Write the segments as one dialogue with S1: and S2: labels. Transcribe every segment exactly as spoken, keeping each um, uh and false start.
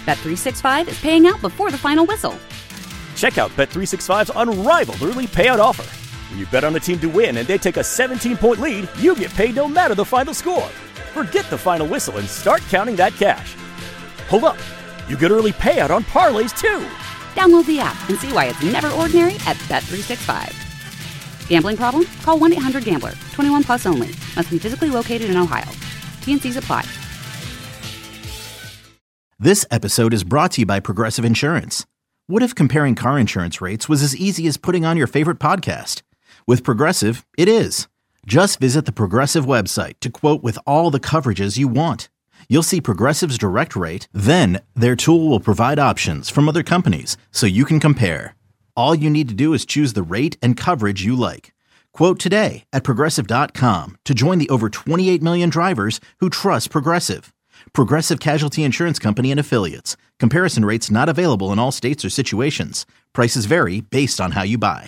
S1: Bet three sixty-five is paying out before the final whistle.
S2: Check out Bet three sixty-five's unrivaled early payout offer. When you bet on a team to win and they take a seventeen-point lead, you get paid no matter the final score. Forget the final whistle and start counting that cash. Hold up. You get early payout on parlays, too.
S1: Download the app and see why it's never ordinary at Bet three sixty-five. Gambling problem? Call one eight hundred gambler. twenty-one plus only. Must be physically located in Ohio. T and C's apply.
S3: This episode is brought to you by Progressive Insurance. What if comparing car insurance rates was as easy as putting on your favorite podcast? With Progressive, it is. Just visit the Progressive website to quote with all the coverages you want. You'll see Progressive's direct rate, then their tool will provide options from other companies so you can compare. All you need to do is choose the rate and coverage you like. Quote today at Progressive dot com to join the over twenty-eight million drivers who trust Progressive. Progressive Casualty Insurance Company and Affiliates. Comparison rates not available in all states or situations. Prices vary based on how you buy.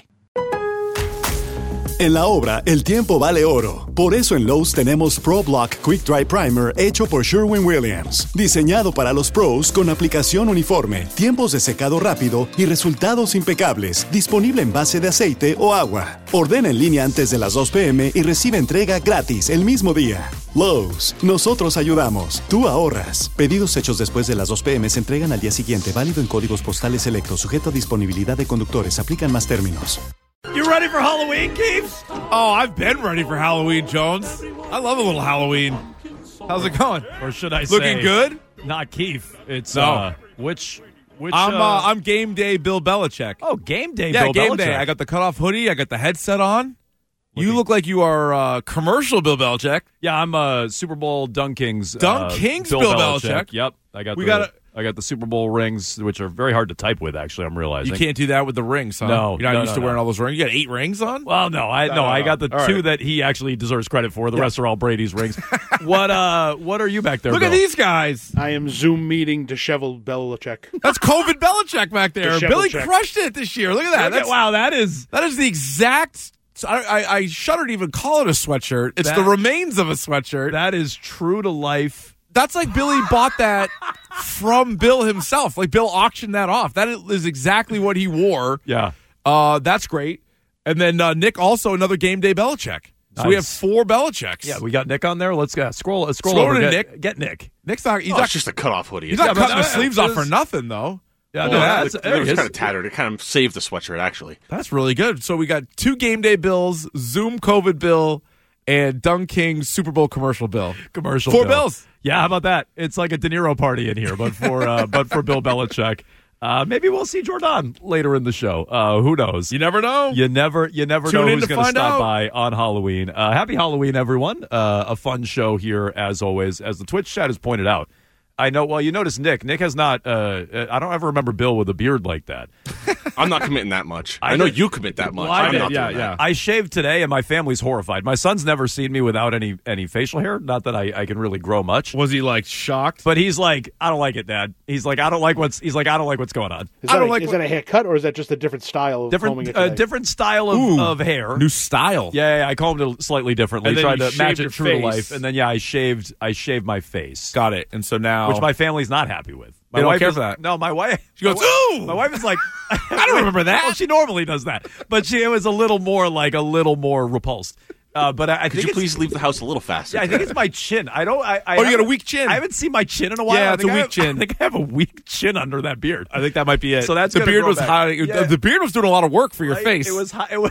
S4: En la obra, el tiempo vale oro. Por eso en Lowe's tenemos Pro Block Quick Dry Primer hecho por Sherwin-Williams. Diseñado para los pros con aplicación uniforme, tiempos de secado rápido y resultados impecables. Disponible en base de aceite o agua. Ordena en línea antes de las dos pe eme y recibe entrega gratis el mismo día. Lowe's, nosotros ayudamos. Tú ahorras. Pedidos hechos después de las dos pe eme se entregan al día siguiente. Válido en códigos postales selectos. Sujeto a disponibilidad de conductores. Aplican más términos.
S5: You ready for Halloween, Keith?
S6: Oh, I've been ready for Halloween, Jones. I love a little Halloween. How's it going?
S5: Or should I
S6: say...
S5: Looking
S6: good?
S5: Not Keith. It's,
S6: no.
S5: uh, which... which
S6: I'm,
S5: uh,
S6: uh, I'm game day Bill Belichick.
S5: Oh, game day
S6: yeah,
S5: Bill
S6: game
S5: Belichick.
S6: day. I got the cutoff hoodie. I got the headset on.
S5: Looking.
S6: You look like you are uh, commercial Bill Belichick.
S5: Yeah, I'm uh, Super Bowl Dunk Kings.
S6: Dunk
S5: uh,
S6: Kings
S5: Bill,
S6: Bill
S5: Belichick.
S6: Belichick.
S5: Yep. I got
S6: we
S5: the,
S6: gotta,
S5: I got the Super Bowl rings, which are very hard to type with, actually, I'm realizing.
S6: You can't do that with the rings, huh?
S5: No.
S6: You're not
S5: no,
S6: used
S5: no,
S6: to
S5: no.
S6: wearing all those rings? You got eight rings on?
S5: Well, no. I no,
S6: no, no,
S5: I got the
S6: all
S5: two
S6: right.
S5: that he actually deserves credit for. The
S6: yeah.
S5: rest are all Brady's rings. What uh? What are you back there,
S6: Look
S5: Bill?
S6: at these guys.
S7: I am Zoom meeting disheveled Belichick.
S6: That's COVID Belichick back there.
S7: Disheveled
S6: Billy
S7: check.
S6: crushed it this year. Look at that.
S5: Look at-
S6: That's,
S5: wow, that is...
S6: that is the exact... I, I, I shudder to even call it a sweatshirt. It's
S5: That-
S6: the remains of a sweatshirt.
S5: That is true to life.
S6: That's like Billy bought that from Bill himself. Like Bill auctioned that off. That is exactly what he wore.
S5: Yeah.
S6: Uh, that's great. And then uh, Nick also another game day Belichick. So
S5: Nice.
S6: we have four Belichicks.
S5: Yeah, we got Nick on there. Let's uh, scroll. Uh, scroll,
S6: Scroll
S5: over.
S6: to
S5: Get,
S6: Nick.
S5: Get Nick.
S6: Nick's not. He's
S8: Oh,
S6: not.
S8: it's just a cutoff hoodie.
S6: He's
S8: It's
S6: not
S5: Yeah, but
S6: cutting the
S5: that-
S6: sleeves
S5: it
S6: off
S5: is-
S6: for nothing, though.
S5: Yeah,
S8: Well,
S5: no,
S8: yeah,
S5: that's,
S8: it,
S5: there
S8: it was
S5: he is.
S8: kind of tattered. It kind of saved the sweatshirt, actually.
S6: That's really good. So we got two game day bills, Zoom COVID bill, and Dunk King's Super Bowl commercial bill.
S5: Commercial
S6: Four
S5: bill.
S6: bills.
S5: Yeah, how about that? It's like a De Niro party in here, but for uh, but for Bill Belichick. Uh, maybe we'll see Jordan later in the show. Uh, who knows?
S6: You never know.
S5: You never, you never
S6: Tune
S5: know
S6: in
S5: who's
S6: to
S5: going to
S6: find
S5: stop
S6: out.
S5: by on Halloween. Uh, happy Halloween, everyone! Uh, a fun show here as always. As the Twitch chat has pointed out, I know. Well, you notice Nick. Nick has not. Uh, I don't ever remember Bill with a beard like that.
S8: I'm not committing that much.
S5: I
S8: I, know
S5: did-
S8: you commit that much.
S5: Well, I
S8: I'm
S5: did,
S8: not
S6: yeah,
S8: doing
S6: yeah.
S8: that.
S5: I shaved today, and my family's horrified. My son's never seen me without any any facial hair. Not that I, I can really grow much.
S6: Was he like shocked?
S5: But he's like, I don't like it, Dad. He's like, I don't like what's. He's like, I don't like what's going on.
S7: Is,
S6: I
S7: that
S6: don't
S7: a,
S6: like
S7: is
S6: what-
S7: that a haircut or is that just a different style of combing
S5: Different,
S7: it
S5: uh,
S7: today?
S5: different style of,
S6: Ooh,
S5: of hair.
S6: New style.
S5: Yeah, yeah, I combed it slightly differently.
S6: And then
S5: tried
S6: you
S5: to match
S6: shaved
S5: it
S6: your
S5: true to
S6: face.
S5: life, and then yeah, I shaved. I shaved my face,
S6: Got it. And so now,
S5: which my family's not happy with. My
S6: They don't
S5: wife
S6: care
S5: is-
S6: for that.
S5: No, my wife.
S6: She goes,
S5: my wife-
S6: "Ooh!"
S5: My wife is like,
S6: I don't remember that.
S5: Well, she normally does that, but she was a little more like a little more repulsed. Uh, but I, I
S8: Could
S5: think
S8: you
S5: it's,
S8: please leave the house a little faster?
S5: Yeah, I think it's my chin. I don't. I, I
S6: Oh, you got a
S5: haven't-
S6: weak chin.
S5: I haven't seen my chin in a while.
S6: Yeah,
S5: I
S6: it's
S5: think
S6: a
S5: I
S6: weak
S5: have-
S6: chin.
S5: I think I have a weak chin under that beard.
S6: I think that might be it.
S5: So that's
S6: the
S5: gonna
S6: beard
S5: grow
S6: was
S5: back.
S6: high.
S5: Yeah.
S6: The beard was doing a lot of work for your
S5: Right?
S6: face.
S5: It was. High, it was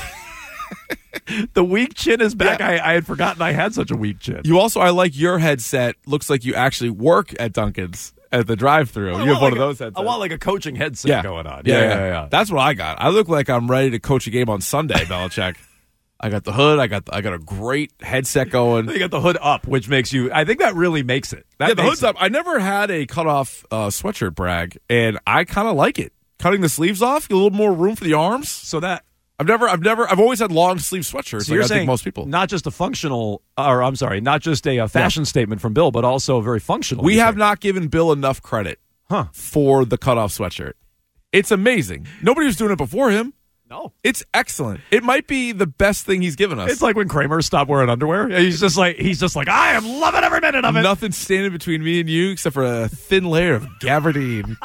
S5: the weak chin is back.
S6: Yeah.
S5: I, I had forgotten I had such a weak chin.
S6: You also, I like your headset. Looks like you actually work at Dunkin's at the drive-through.
S5: I
S6: You have
S5: want
S6: one
S5: like
S6: of those
S5: a-
S6: headsets.
S5: I want like a coaching headset
S6: yeah.
S5: going on.
S6: Yeah
S5: Yeah,
S6: yeah,
S5: yeah, yeah.
S6: That's what I got. I look like I'm ready to coach a game on Sunday, Belichick. I got the hood. I got I got a great headset going.
S5: You got the hood up, which makes you. I think that really makes it. That
S6: yeah, the
S5: makes
S6: hood's
S5: it.
S6: up. I never had a cut-off uh, sweatshirt brag, and I kind of like it. Cutting the sleeves off, get a little more room for the arms.
S5: So that.
S6: I've never, I've never, I've always had long sleeve sweatshirts.
S5: So
S6: like
S5: you're
S6: I
S5: saying
S6: think most people.
S5: not just a functional, or I'm sorry, not just a, a fashion statement from Bill, but also very functional.
S6: We
S5: you
S6: have
S5: think.
S6: not given Bill enough credit
S5: Huh.
S6: for the cutoff sweatshirt. It's amazing. Nobody was doing it before him.
S5: No.
S6: It's excellent. It might be the best thing he's given us.
S5: It's like when Kramer stopped wearing underwear. He's just like he's just like I am loving every minute of it.
S6: Nothing standing between me and you except for a thin layer of gabardine.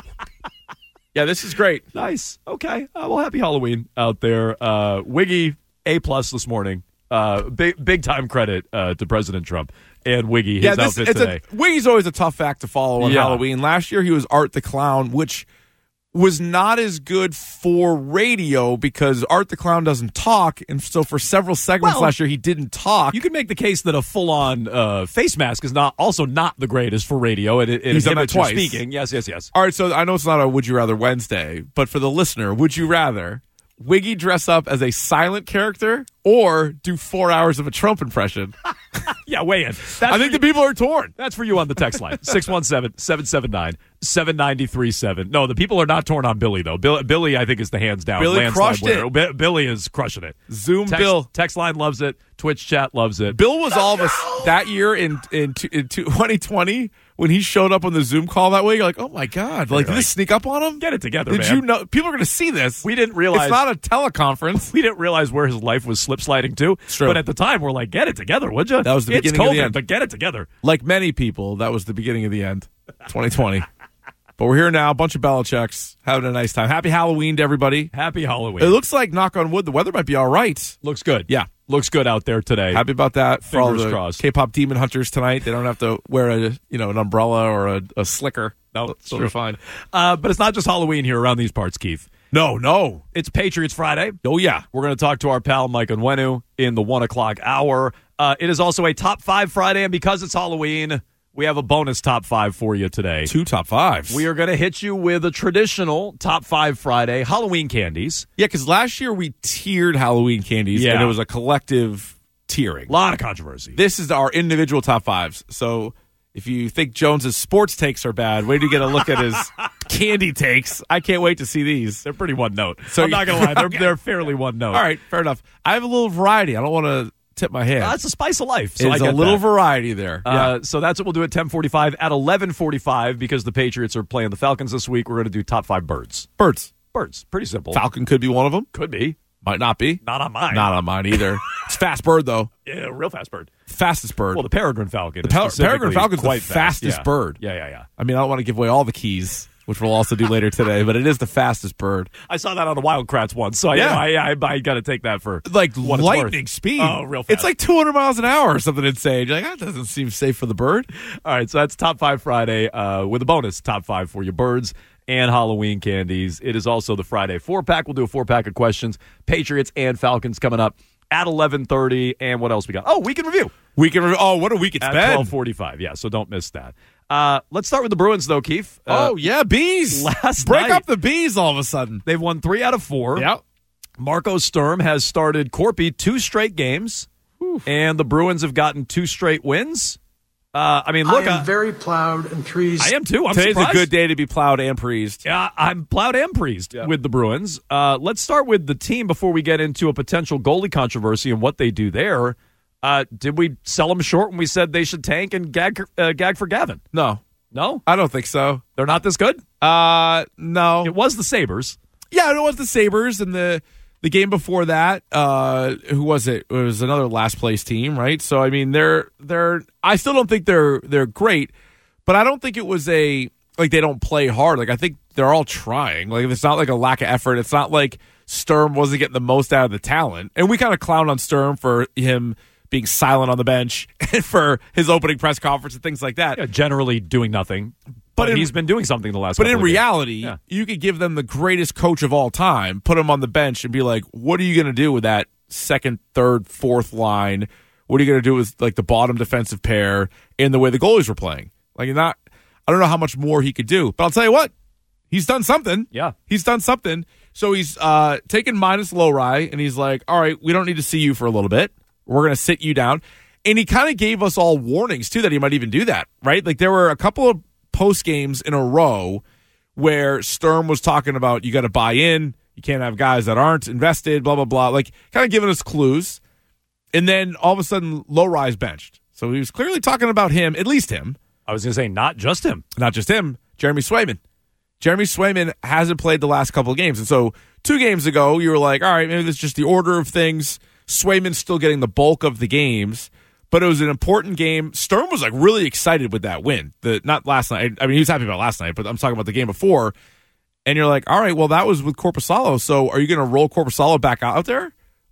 S6: Yeah, this is great.
S5: Nice. Okay. Uh, well, happy Halloween out there. Uh, Wiggy, A plus this morning. Uh, big big time credit uh, to President Trump and Wiggy, his
S6: yeah, this,
S5: outfit
S6: it's
S5: today.
S6: A, Wiggy's always a tough act to follow on
S5: Yeah.
S6: Halloween. Last year he was Art the Clown, which was not as good for radio because Art the Clown doesn't talk, and so for several segments
S5: Well,
S6: last year he didn't talk.
S5: You could make the case that a full-on uh, face mask is not also not the greatest for radio. It, it
S6: He's done that
S5: inhibits your
S6: twice.
S5: speaking. Yes, yes, yes.
S6: All right, so I know it's not a Would You Rather Wednesday, but for the listener, would you rather Wiggy dress up as a silent character or do four hours of a Trump impression?
S5: Yeah, weigh in. That's
S6: I
S5: for
S6: think
S5: you-
S6: the people are torn.
S5: That's for you on the text line. six one seven, seven seven nine, seven nine three seven. No, the people are not torn on Billy, though. Bill, Billy, I think, is the hands down.
S6: Billy
S5: landslide
S6: crushed
S5: winner.
S6: it.
S5: Bi- Billy is crushing it.
S6: Zoom
S5: text,
S6: Bill.
S5: Text line loves it. Twitch chat loves it.
S6: Bill was all of us that year in in, two- in twenty twenty when he showed up on the Zoom call that way. You're like, oh my god! Like, did this sneak up on him?
S5: Get it together,
S6: Did
S5: man.
S6: you know people are going to see this?
S5: We didn't realize.
S6: It's not a teleconference.
S5: We didn't realize where his life was slip sliding to.
S6: true.
S5: But at the time, we're like, get it together, would you?
S6: That was the
S5: it's
S6: beginning of the
S5: COVID,
S6: end.
S5: But get it together.
S6: Like many people, that was the beginning of the end. twenty twenty. But we're here now. A bunch of Belichicks having a nice time. Happy Halloween to everybody.
S5: Happy Halloween.
S6: It looks like, knock on wood, the weather might be all right.
S5: Looks good.
S6: Yeah.
S5: Looks good out there today.
S6: Happy about that for all
S5: Fingers
S6: the
S5: crossed.
S6: K-pop demon hunters tonight. They don't have to wear a you know an umbrella or a, a slicker.
S5: No,
S6: so
S5: it's
S6: they'll
S5: true.
S6: be fine.
S5: Uh, but it's not just Halloween here around these parts, Keith.
S6: No, no.
S5: It's Patriots Friday.
S6: Oh yeah.
S5: We're going to talk to our pal Mike Onwenu in the one o'clock hour. Uh, it is also a top five Friday, and because it's Halloween, we have a bonus top five for you today.
S6: Two top fives.
S5: We are going to hit you with a traditional top five Friday Halloween candies.
S6: Yeah, because last year we tiered Halloween candies,
S5: Yeah.
S6: and it was a collective tiering.
S5: A lot of controversy.
S6: This is our individual top fives. So if you think Jones's sports takes are bad, wait to get a look at his candy takes. I can't wait to see these.
S5: They're pretty one note.
S6: So
S5: I'm not going to lie. They're,
S6: Okay.
S5: they're fairly one note.
S6: All right, fair enough. I have a little variety. I don't want to tip my hand.
S5: Uh, that's the spice of life. So
S6: There's
S5: I get
S6: a little
S5: that.
S6: variety there.
S5: Uh,
S6: yeah.
S5: So that's what we'll do at ten forty-five. At eleven forty-five, because the Patriots are playing the Falcons this week, we're going to do top five birds.
S6: Birds.
S5: Birds. Pretty simple.
S6: Falcon could be one of them.
S5: Could be.
S6: Might not be.
S5: Not on mine.
S6: Not on mine either. It's fast bird, though.
S5: Yeah, real fast bird.
S6: Fastest bird.
S5: Well, the peregrine falcon.
S6: The
S5: is
S6: Pel-
S5: specifically
S6: peregrine falcon's the
S5: quite fast.
S6: fastest
S5: Yeah.
S6: bird.
S5: Yeah, yeah, yeah.
S6: I mean, I don't want to give away all the keys, which we'll also do later today, but it is the fastest bird.
S5: I saw that on the Wildcrats once, so
S6: Yeah.
S5: I, I, I, I got to take that for
S6: Like
S5: what it's
S6: lightning
S5: worth.
S6: speed.
S5: Oh, real fast.
S6: It's like two hundred miles an hour or something insane. You're like, that doesn't seem safe for the bird.
S5: All right, so that's Top five Friday uh, with a bonus Top five for your birds and Halloween candies. It is also the Friday four-pack. We'll do a four-pack of questions. Patriots and Falcons coming up at eleven thirty. And what else we got? Oh, week in review.
S6: Week in, oh, what a week it's
S5: At
S6: been.
S5: twelve forty-five. Yeah, so don't miss that. Uh, let's start with the Bruins, though, Keith. Uh,
S6: oh, yeah, bees.
S5: last
S6: Break
S5: night-
S6: up the bees all of a sudden.
S5: They've won three out of four.
S6: Yep.
S5: Marco Sturm has started Corpy two straight games, and the Bruins have gotten two straight wins. Uh, I mean, look,
S9: I am
S5: I,
S9: very proud and pleased.
S5: I am too. I'm
S6: Today's
S5: surprised.
S6: a good day to be plowed and preased.
S5: Yeah, I'm plowed and preased with the Bruins. Uh, let's start with the team before we get into a potential goalie controversy and what they do there. Uh, did we sell them short when we said they should tank and gag, uh, gag for Gavin?
S6: No,
S5: No?
S6: I don't think so.
S5: They're not this good?
S6: Uh, no.
S5: It was the Sabres.
S6: Yeah, it was the Sabres, and the the game before that. Uh, who was it? It was another last place team, right? So I mean, they're they're. I still don't think they're they're great, but I don't think it was a like they don't play hard. Like I think they're all trying. Like it's not like a lack of effort. It's not like Sturm wasn't getting the most out of the talent, and we kind of clown on Sturm for him being silent on the bench and for his opening press conference and things like that.
S5: Yeah, generally doing nothing. But,
S6: But in-
S5: he's been doing something the last
S6: But
S5: couple
S6: in
S5: of games.
S6: reality,
S5: Yeah.
S6: you could give them the greatest coach of all time, put him on the bench, and be like, "What are you going to do with that second, third, fourth line? What are you going to do with like the bottom defensive pair and the way the goalies were playing? Like, you're not. I don't know how much more he could do, but I'll tell you what, he's done something.
S5: Yeah.
S6: he's done something. So he's uh, taken minus Lowry, and he's like, "All right, we don't need to see you for a little bit. We're going to sit you down." And he kind of gave us all warnings too that he might even do that. Right? Like there were a couple of post games in a row where Sturm was talking about you got to buy in, you can't have guys that aren't invested, blah blah blah, like kind of giving us clues. And then all of a sudden, Lowry's benched, so he was clearly talking about him, at least him,
S5: I was going to say not just him.
S6: not just him, Jeremy Swayman. Jeremy Swayman hasn't played the last couple of games. And so two games ago, you were like, all right, maybe this is just the order of things. Swayman's still getting the bulk of the games, but it was an important game. Sturm was like really excited with that win. The Not last night. I mean, he was happy about last night, but I'm talking about the game before. And you're like, all right, well, that was with Korpisalo. So are you going to roll Korpisalo back out there?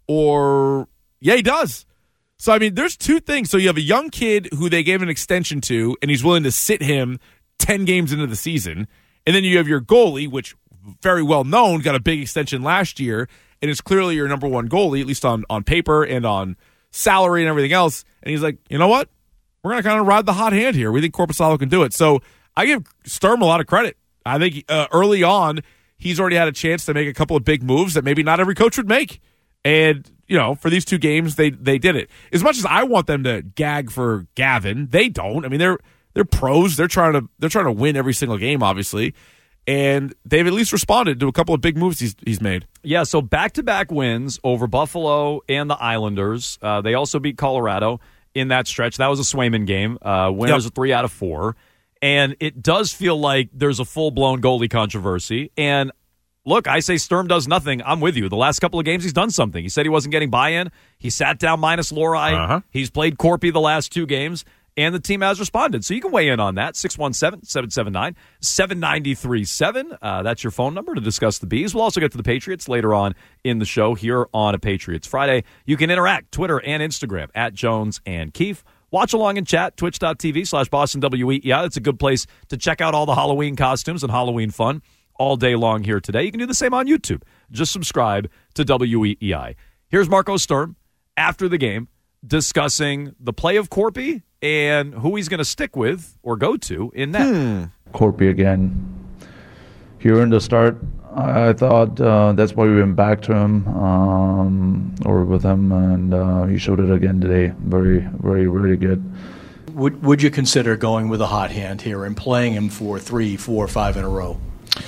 S6: Or, yeah, he does. So, I mean, there's two things. So you have a young kid who they gave an extension to, and he's willing to sit him ten games into the season. And then you have your goalie, which very well known, got a big extension last year, and is clearly your number one goalie, at least on, on paper and on salary and everything else. And he's like, you know what? We're going to kind of ride the hot hand here. We think Korpisalo can do it. So I give Sturm a lot of credit. I think uh, early on, he's already had a chance to make a couple of big moves that maybe not every coach would make. And, you know, for these two games, they they did it. As much as I want them to gag for Gavin, they don't. I mean, they're they're pros. They're trying to they're trying to win every single game, obviously. And they've at least responded to a couple of big moves he's he's made.
S5: Yeah, so back-to-back wins over Buffalo and the Islanders. Uh, they also beat Colorado in that stretch. That was a Swayman game. Uh, winners yep. of three out of four. And it does feel like there's a full-blown goalie controversy. And look, I say Sturm does nothing. I'm with you. The last couple of games, he's done something. He said he wasn't getting buy-in. He sat down minus Lori.
S6: Uh-huh.
S5: He's played Corpy the last two games, and the team has responded. So you can weigh in on that. six one seven, seven seven nine, seven nine three seven. Uh, that's your phone number to discuss the Bees. We'll also get to the Patriots later on in the show here on a Patriots Friday. You can interact Twitter and Instagram at Jones and Keefe. Watch along and chat, twitch.tv slash Boston W E E I. That's a good place to check out all the Halloween costumes and Halloween fun all day long here today. You can do the same on YouTube. Just subscribe to W E E I. Here's Marco Sturm after the game discussing the play of Corpy and who he's going to stick with or go to in net.
S9: Hmm. Corpy again. Here in the start, I thought uh, that's why we went back to him um, or with him, and uh, he showed it again today. Very, very, very good.
S10: Would Would you consider going with a hot hand here and playing him for three, four, five in a row?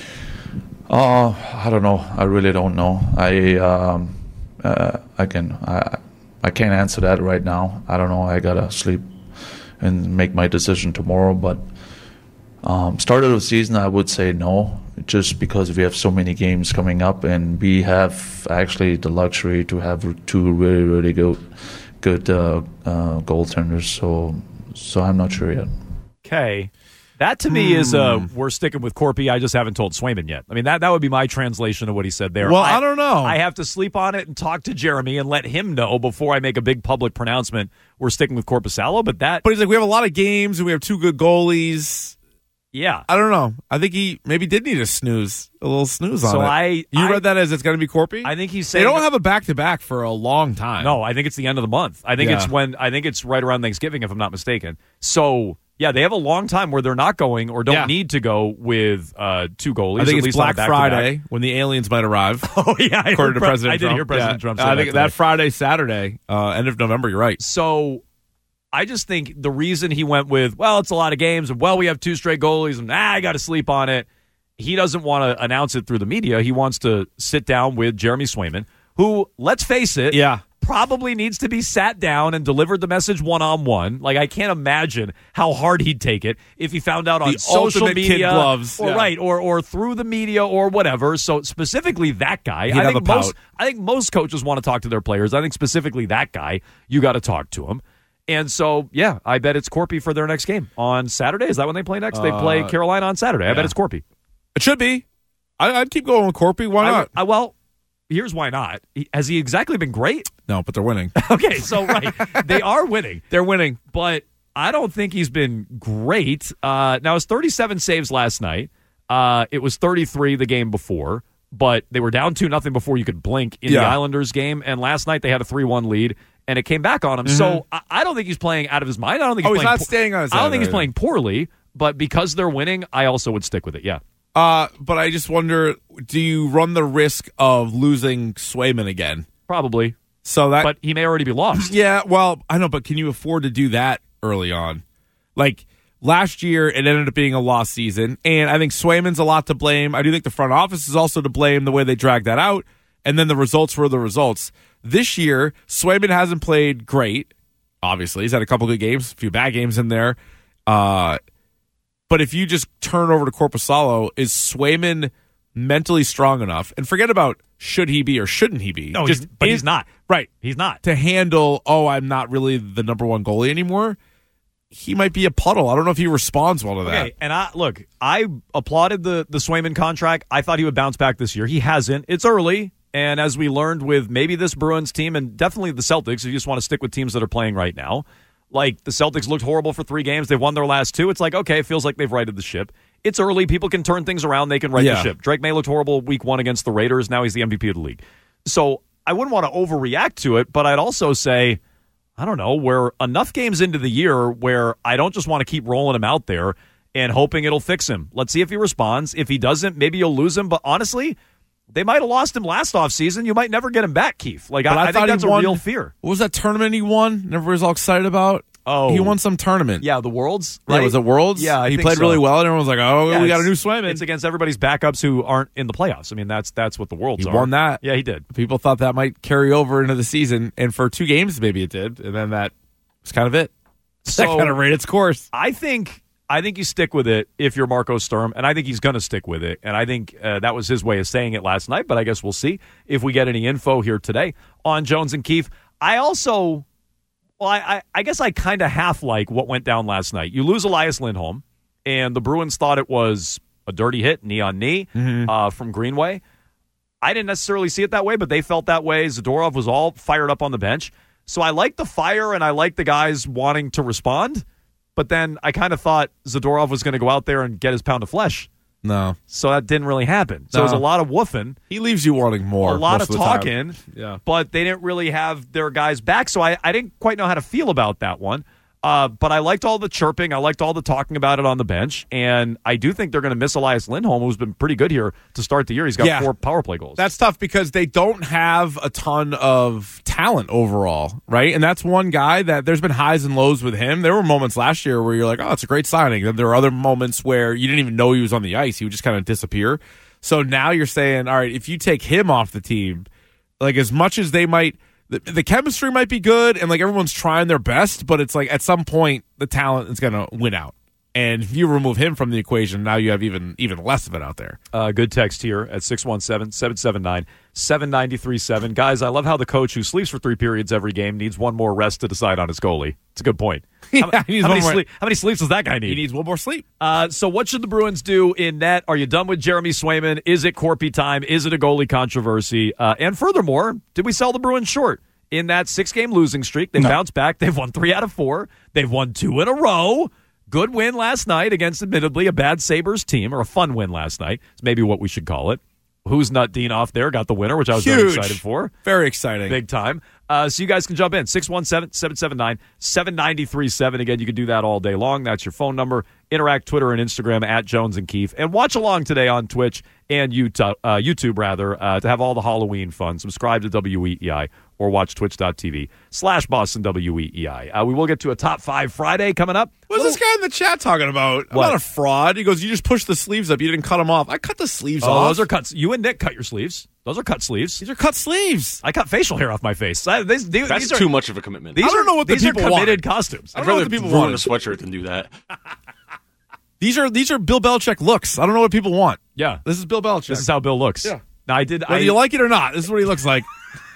S9: Uh, I don't know. I really don't know. I um, uh, I can I I can't answer that right now. I don't know. I gotta sleep and make my decision tomorrow. But um, start of the season, I would say no, just because we have so many games coming up, and we have actually the luxury to have two really, really good good uh, uh, goaltenders. So so I'm not sure yet.
S5: Okay. That to me is uh, we're sticking with Corpy. I just haven't told Swayman yet. I mean, that, that would be my translation of what he said there.
S6: Well,
S5: I,
S6: I don't know.
S5: I have to sleep on it and talk to Jeremy and let him know before I make a big public pronouncement. We're sticking with Korpisalo, but that.
S6: But he's like, we have a lot of games and we have two good goalies.
S5: Yeah,
S6: I don't know. I think he maybe did need a snooze, a little snooze on
S5: so
S6: it.
S5: I,
S6: you
S5: I,
S6: read that as it's going to be Corpy?
S5: I think he's saying
S6: they don't have a back to back for a long time.
S5: No, I think it's the end of the month. I think
S6: Yeah.
S5: it's when I think it's right around Thanksgiving, if I'm not mistaken. So. Yeah, they have a long time where they're not going or don't
S6: Yeah.
S5: need to go with uh, two goalies.
S6: I think
S5: at
S6: it's
S5: least on a
S6: Black
S5: back-to-back.
S6: Friday when the aliens might arrive.
S5: Oh yeah, I
S6: according
S5: heard
S6: to
S5: Pre-
S6: President
S5: I did
S6: Trump.
S5: hear President
S6: Yeah.
S5: Trump say
S6: I
S5: that
S6: think
S5: today.
S6: that Friday, Saturday, uh, end of November. You're right.
S5: So I just think the reason he went with, well, it's a lot of games, and well, we have two straight goalies, and ah, I got to sleep on it. He doesn't want to announce it through the media. He wants to sit down with Jeremy Swayman, who, let's face it,
S6: Yeah.
S5: probably needs to be sat down and delivered the message one-on-one. Like, I can't imagine how hard he'd take it if he found out on
S6: The
S5: social
S6: ultimate kid
S5: media.
S6: gloves.
S5: Or,
S6: Yeah.
S5: right, or or through the media or whatever. So specifically that guy.
S6: He'd
S5: I
S6: have
S5: think
S6: a pout.
S5: most I think most coaches want to talk to their players. I think specifically that guy, you got to talk to him. And so, yeah, I bet it's Corpy for their next game on Saturday. Is that when they play next? They play
S6: Uh,
S5: Carolina on Saturday. I
S6: yeah.
S5: bet it's Corpy.
S6: It should be. I, I'd keep going with Corpy. Why
S5: I-
S6: not?
S5: I, well, here's why not. He- Has he exactly been great?
S6: no, but they're winning.
S5: Okay, so right, they are winning,
S6: They're winning.
S5: but I don't think he's been great. Uh, now, his thirty-seven saves last night. Uh, it was thirty-three the game before, but they were down two nothing before you could blink in the
S6: Yeah.
S5: Islanders game. And last night they had a three one lead, and it came back on him. So I, I don't think he's playing out of his mind. I don't think
S6: Oh,
S5: he's
S6: he's
S5: playing
S6: not staying on his
S5: I don't
S6: head
S5: think he's
S6: either.
S5: playing poorly, but because they're winning, I also would stick with it. Yeah.
S6: Uh, but I just wonder, do you run the risk of losing Swayman again?
S5: Probably.
S6: So that,
S5: But he may already be lost.
S6: yeah, well, I know, but can you afford to do that early on? Like last year, it ended up being a lost season, and I think Swayman's a lot to blame. I do think the front office is also to blame the way they dragged that out, and then the results were the results. This year, Swayman hasn't played great. Obviously, he's had a couple good games, a few bad games in there. Uh, But if you just turn over to Korpisalo, is Swayman mentally strong enough? And forget about should he be or shouldn't he be.
S5: No,
S6: just
S5: he's, but
S6: is,
S5: he's not.
S6: Right.
S5: He's not.
S6: To handle, oh, I'm not really the number one goalie anymore. He might be a puddle. I don't know if he responds well to that.
S5: Okay, and I look, I applauded the the Swayman contract. I thought he would bounce back this year. He hasn't. It's early, and as we learned with maybe this Bruins team and definitely the Celtics, if you just want to stick with teams that are playing right now, like the Celtics looked horrible for three games. They've won their last two. It's like, okay, it feels like they've righted the ship. It's early. People can turn things around. They can right
S6: Yeah.
S5: the ship. Drake May looked horrible week one against the Raiders. Now he's the M V P of the league. So I wouldn't want to overreact to it, but I'd also say, I don't know, we're enough games into the year where I don't just want to keep rolling him out there and hoping it'll fix him. Let's see if he responds. If he doesn't, maybe you'll lose him. But honestly, they might have lost him last offseason. You might never get him back, Keith. Like,
S6: But
S5: I,
S6: I
S5: I
S6: thought
S5: think
S6: he
S5: that's
S6: won-
S5: a real fear.
S6: What was that tournament he won? Never was all excited about.
S5: Oh,
S6: he won some tournament.
S5: Yeah, the Worlds.
S6: Yeah,
S5: Right?
S6: was it Worlds?
S5: Yeah, I
S6: he
S5: think
S6: played
S5: so.
S6: really well, and everyone was like, "Oh,
S5: Yeah,
S6: we got a new
S5: it's-
S6: Swayman."
S5: It's against everybody's backups who aren't in the playoffs. I mean, that's that's what the Worlds
S6: He
S5: are.
S6: won that.
S5: Yeah, he did.
S6: People thought that might carry over into the season, and for two games, maybe it did, and then that was kind of it.
S5: So
S6: that kind of ran its course.
S5: I think I think you stick with it if you're Marco Sturm, and I think he's going to stick with it. And I think uh, that was his way of saying it last night. But I guess we'll see if we get any info here today on Jones and Keefe. I also. Well, I, I, I guess I kind of half like what went down last night. You lose Elias Lindholm, and the Bruins thought it was a dirty hit, knee on knee,
S6: Mm-hmm.
S5: uh, from Greenway. I didn't necessarily see it that way, but they felt that way. Zadorov was all fired up on the bench. So I like the fire, and I like the guys wanting to respond. But then I kind of thought Zadorov was going to go out there and get his pound of flesh.
S6: No,
S5: So that didn't really happen. So it was a
S6: No.
S5: lot of woofing.
S6: he leaves you wanting more.
S5: A lot
S6: most
S5: of
S6: the time.
S5: talking,
S6: Yeah.
S5: but they didn't really have their guys back, so I, I didn't quite know how to feel about that one. Uh, but I liked all the chirping. I liked all the talking about it on the bench, and I do think they're going to miss Elias Lindholm, who's been pretty good here to start the year. He's got
S6: Yeah.
S5: four power play goals.
S6: That's tough because they don't have a ton of talent overall, right? And that's one guy that there's been highs and lows with him. There were moments last year where you're like, oh, it's a great signing. Then there are other moments where you didn't even know he was on the ice. He would just kind of disappear. So now you're saying, all right, if you take him off the team, like as much as they might, the, the chemistry might be good and like everyone's trying their best, but it's like at some point the talent is going to win out. And if you remove him from the equation, now you have even even less of it out there.
S5: Uh, good text here at six one seven, seven seven nine, seven nine three seven. Guys, I love how the coach who sleeps for three periods every game needs one more rest to decide on his goalie. It's a good point. How,
S6: Yeah, he needs
S5: how many,
S6: one more-
S5: sleep, how many sleeps does that guy need?
S6: He needs one more sleep.
S5: Uh, so what should the Bruins do in net? Are you done with Jeremy Swayman? Is it Corpy time? Is it a goalie controversy? Uh, and furthermore, did we sell the Bruins short? In that six-game losing streak, they
S6: No.
S5: bounced back. They've won three out of four. They've won two in a row. Good win last night against, admittedly, a bad Sabres team, or a fun win last night. It's maybe what we should call it. Who's Nut Dean off there got the winner, which I was very
S6: Huge.
S5: excited for.
S6: Very exciting.
S5: Big time. Uh, so you guys can jump in. six one seven, seven seven nine, seven nine three seven. Again, you can do that all day long. That's your phone number. Interact Twitter and Instagram at Jones and Keefe. And watch along today on Twitch and YouTube, uh, YouTube rather, uh, to have all the Halloween fun. Subscribe to W E E I or watch twitch.tv slash Boston W E E I. Uh, we will get to a top five Friday coming up.
S6: What's this guy in the chat talking about? I'm
S5: What?
S6: not a fraud. He goes, you just push the sleeves up. You didn't cut them off. I cut the sleeves
S5: Oh,
S6: off.
S5: those are cuts. You and Nick cut your sleeves. Those are cut sleeves.
S6: These are cut sleeves.
S5: I cut facial hair off my face. I, these, these,
S8: That's
S5: these are,
S8: too much of a commitment.
S5: These
S6: I don't
S5: are,
S6: know what the
S5: these are
S6: people
S5: committed
S6: want.
S5: costumes.
S6: I
S8: I'd
S6: don't know
S8: rather
S6: what the people
S8: ruin
S6: wanted.
S8: a sweatshirt than do that.
S6: These are these are Bill Belichick looks. I don't know what people want.
S5: Yeah.
S6: This is Bill Belichick.
S5: This is how Bill looks.
S6: Yeah.
S5: Now, I did.
S6: Whether
S5: I,
S6: you like it or not, this is what he looks like.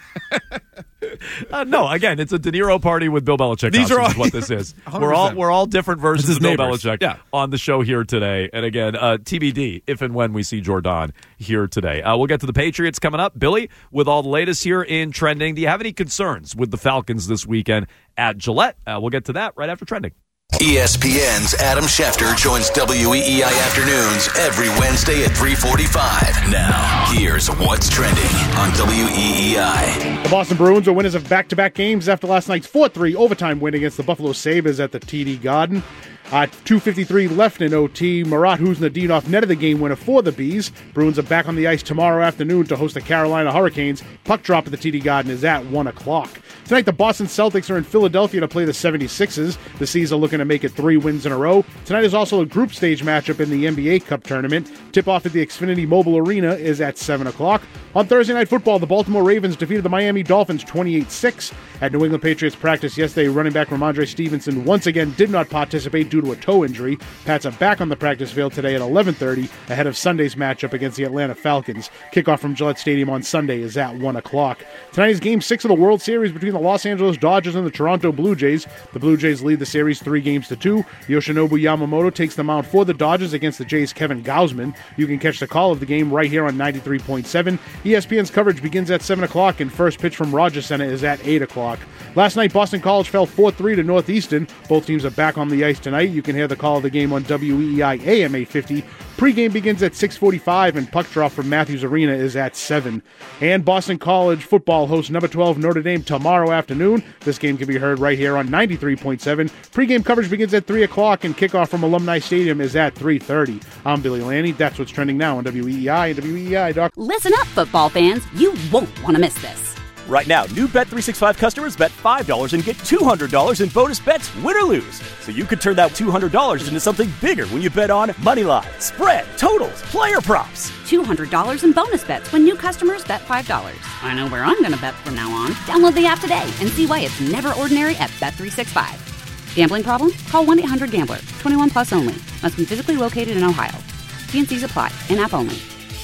S5: Uh, no, again, it's a De Niro party with Bill Belichick.
S6: These
S5: costumes
S6: are all-
S5: is what this is.
S6: one hundred percent.
S5: We're all we're all different versions
S6: his
S5: of Bill
S6: neighbors.
S5: Belichick
S6: Yeah.
S5: on the show here today. And again, uh, T B D if and when we see Jordan here today. Uh, we'll get to the Patriots coming up. Billy, with all the latest here in trending, do you have any concerns with the Falcons this weekend at Gillette? Uh, we'll get to that right after trending.
S11: E S P N's Adam Schefter joins W E E I Afternoons every Wednesday at three forty-five. Now, here's what's trending on W E E I.
S7: The Boston Bruins are winners of back-to-back games after last night's four three overtime win against the Buffalo Sabres at the T D Garden. Uh, two fifty-three left in O T. Marat Huznadinov netted the game winner for the Bees. Bruins are back on the ice tomorrow afternoon to host the Carolina Hurricanes. Puck drop at the T D Garden is at one o'clock. Tonight, the Boston Celtics are in Philadelphia to play the seventy-sixers. The Seas are looking to make it three wins in a row. Tonight is also a group stage matchup in the N B A Cup tournament. Tip-off at the Xfinity Mobile Arena is at seven o'clock. On Thursday Night Football, the Baltimore Ravens defeated the Miami Dolphins twenty-eight six. At New England Patriots practice yesterday, running back Ramondre Stevenson once again did not participate due to to a toe injury. Pats are back on the practice field today at eleven thirty ahead of Sunday's matchup against the Atlanta Falcons. Kickoff from Gillette Stadium on Sunday is at one o'clock. Tonight is Game six of the World Series between the Los Angeles Dodgers and the Toronto Blue Jays. The Blue Jays lead the series three games to two. Yoshinobu Yamamoto takes the mound for the Dodgers against the Jays' Kevin Gausman. You can catch the call of the game right here on ninety-three point seven. E S P N's coverage begins at seven o'clock, and first pitch from Rogers Center is at eight o'clock. Last night, Boston College fell four three to Northeastern. Both teams are back on the ice tonight. You can hear the call of the game on W E E I A M eight fifty. Pre-game begins at six forty-five, and puck drop from Matthews Arena is at seven. And Boston College football hosts number twelve Notre Dame tomorrow afternoon. This game can be heard right here on ninety-three point seven. Pre-game coverage begins at three o'clock, and kickoff from Alumni Stadium is at three thirty. I'm Billy Lanny. That's what's trending now on W E E I and W E E I dot com.
S1: Listen up, football fans. You won't want to miss this.
S2: Right now, new Bet three sixty-five customers bet five dollars and get two hundred dollars in bonus bets, win or lose. So you could turn that two hundred dollars into something bigger when you bet on money line, spread, totals, player props.
S1: two hundred dollars in bonus bets when new customers bet five dollars. I know where I'm going to bet from now on. Download the app today and see why it's never ordinary at Bet three sixty-five. Gambling problem? Call one eight hundred gambler. twenty-one plus only. Must be physically located in Ohio. T N Cs apply. In-app only.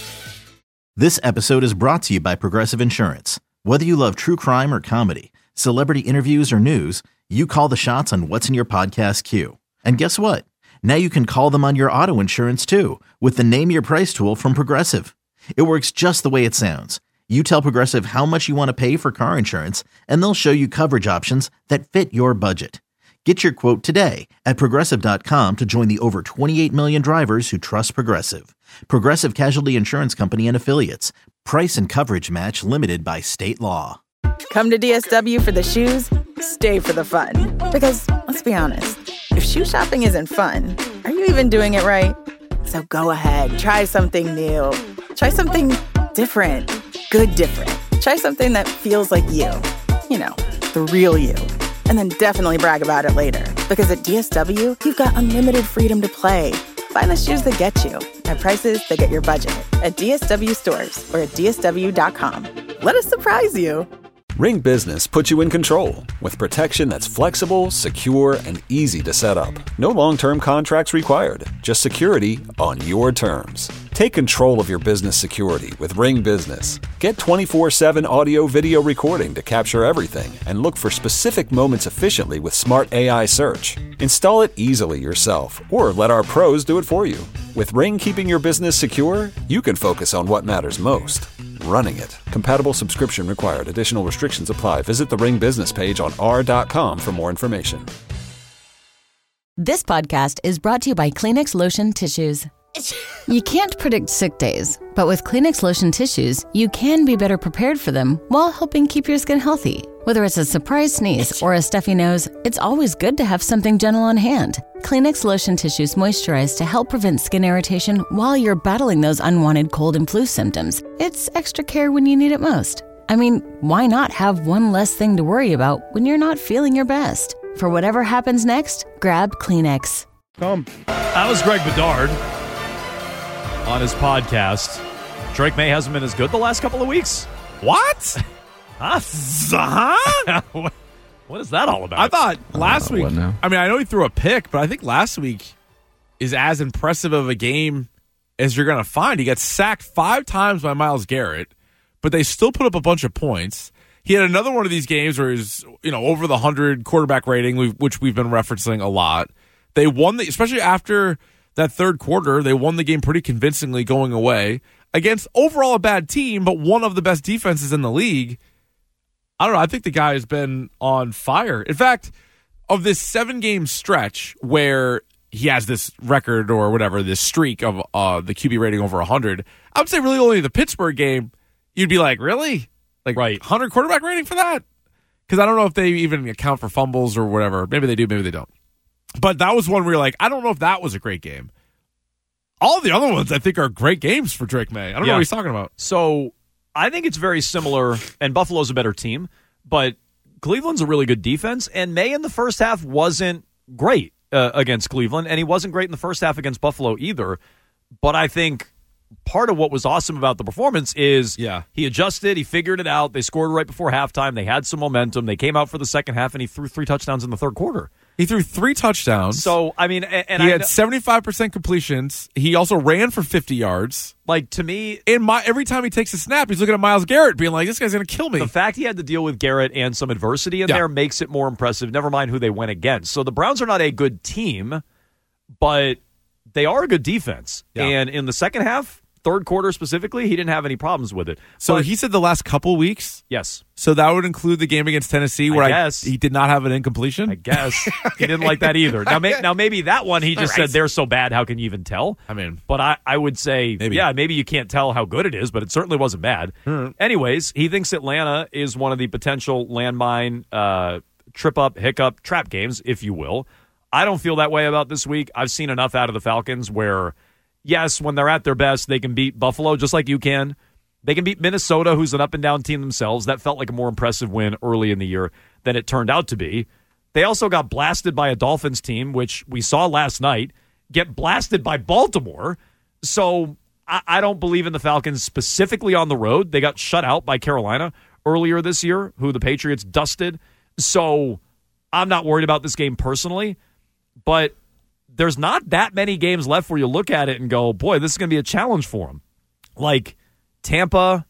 S3: This episode is brought to you by Progressive Insurance. Whether you love true crime or comedy, celebrity interviews or news, you call the shots on what's in your podcast queue. And guess what? Now you can call them on your auto insurance too with the Name Your Price tool from Progressive. It works just the way it sounds. You tell Progressive how much you want to pay for car insurance, and they'll show you coverage options that fit your budget. Get your quote today at Progressive dot com to join the over twenty-eight million drivers who trust Progressive. Progressive Casualty Insurance Company and Affiliates. Price and coverage match limited by state law.
S12: Come to D S W for the shoes, stay for the fun. Because, let's be honest, if shoe shopping isn't fun, are you even doing it right? So go ahead, try something new. Try something different. Good different. Try something that feels like you. You know, the real you. And then definitely brag about it later. Because at D S W, you've got unlimited freedom to play. Find the shoes that get you at prices that get your budget at D S W stores or at D S W dot com. Let us surprise you.
S13: Ring Business puts you in control with protection that's flexible, secure, and easy to set up. No long-term contracts required, just security on your terms. Take control of your business security with Ring Business. Get twenty-four seven audio video recording to capture everything and look for specific moments efficiently with smart A I search. Install it easily yourself or let our pros do it for you. With Ring keeping your business secure, you can focus on what matters most. Running it. Compatible subscription required. Additional restrictions apply. Visit the Ring business page on r dot com for more information.
S14: This podcast is brought to you by Kleenex Lotion Tissues. You can't predict sick days, but with Kleenex Lotion Tissues, you can be better prepared for them while helping keep your skin healthy. Whether it's a surprise sneeze or a stuffy nose, it's always good to have something gentle on hand. Kleenex Lotion Tissues moisturize to help prevent skin irritation while you're battling those unwanted cold and flu symptoms. It's extra care when you need it most. I mean, why not have one less thing to worry about when you're not feeling your best? For whatever happens next, grab Kleenex.
S7: Come.
S5: That was Greg Bedard on his podcast. Drake May hasn't been as good the last couple of weeks.
S6: What?
S5: Huh?
S6: Huh?
S5: What is that all about?
S6: I thought last
S9: Uh,
S6: week,
S9: what now?
S6: I mean, I know he threw a pick, but I think last week is as impressive of a game as you're going to find. He got sacked five times by Myles Garrett, but they still put up a bunch of points. He had another one of these games where he's, you know, over the one hundred quarterback rating, which we've been referencing a lot. They won, the, especially after that third quarter, they won the game pretty convincingly going away against overall a bad team, but one of the best defenses in the league. I don't know. I think the guy has been on fire. In fact, of this seven-game stretch where he has this record or whatever, this streak of uh, the Q B rating over one hundred, I would say really only the Pittsburgh game, you'd be like, really? Like
S5: right.
S6: one hundred quarterback rating for that? Because I don't know if they even account for fumbles or whatever. Maybe they do, maybe they don't. But that was one where you're like, I don't know if that was a great game. All the other ones, I think, are great games for Drake May. I don't
S5: yeah.
S6: know what he's talking about.
S5: So I think it's very similar, and Buffalo's a better team, but Cleveland's a really good defense, and May in the first half wasn't great uh, against Cleveland, and he wasn't great in the first half against Buffalo either. But I think part of what was awesome about the performance is
S6: yeah.
S5: he adjusted, he figured it out, they scored right before halftime, they had some momentum, they came out for the second half, and he threw three touchdowns in the third quarter.
S6: He threw three touchdowns.
S5: So, I mean, and, and
S6: he
S5: I
S6: had
S5: know,
S6: seventy-five percent completions. He also ran for fifty yards.
S5: like, to me,
S6: And my, every time he takes a snap, he's looking at Myles Garrett being like, this guy's going to kill me.
S5: the fact he had to deal with Garrett and some adversity in
S6: Yeah.
S5: there makes it more impressive. Never mind who they went against. So the Browns are not a good team, but they are a good defense.
S6: Yeah.
S5: And in the second half, third quarter specifically, he didn't have any problems with it.
S6: So
S5: But-
S6: he said the last couple weeks.
S5: yes.
S6: So that would include the game against Tennessee where
S5: I
S6: I
S5: guess.
S6: he did not have an incompletion?
S5: I guess he didn't like that either. Now, may, now maybe that one he just
S6: All right.
S5: said they're so bad. How can you even tell?
S6: I mean,
S5: But I, I would say,
S6: Maybe.
S5: yeah, maybe you can't tell how good it is, but it certainly wasn't bad.
S6: Mhm.
S5: Anyways, he thinks Atlanta is one of the potential landmine, uh, trip up, hiccup, trap games, if you will. I don't feel that way about this week. I've seen enough out of the Falcons where, yes, when they're at their best, they can beat Buffalo just like you can. They can beat Minnesota, who's an up-and-down team themselves. That felt like a more impressive win early in the year than it turned out to be. They also got blasted by a Dolphins team, which we saw last night, get blasted by Baltimore. So I, I don't believe in the Falcons specifically on the road. They got shut out by Carolina earlier this year, who the Patriots dusted. So I'm not worried about this game personally, but there's not that many games left where you look at it and go, boy, this is going to be a challenge for them. Like Tampa,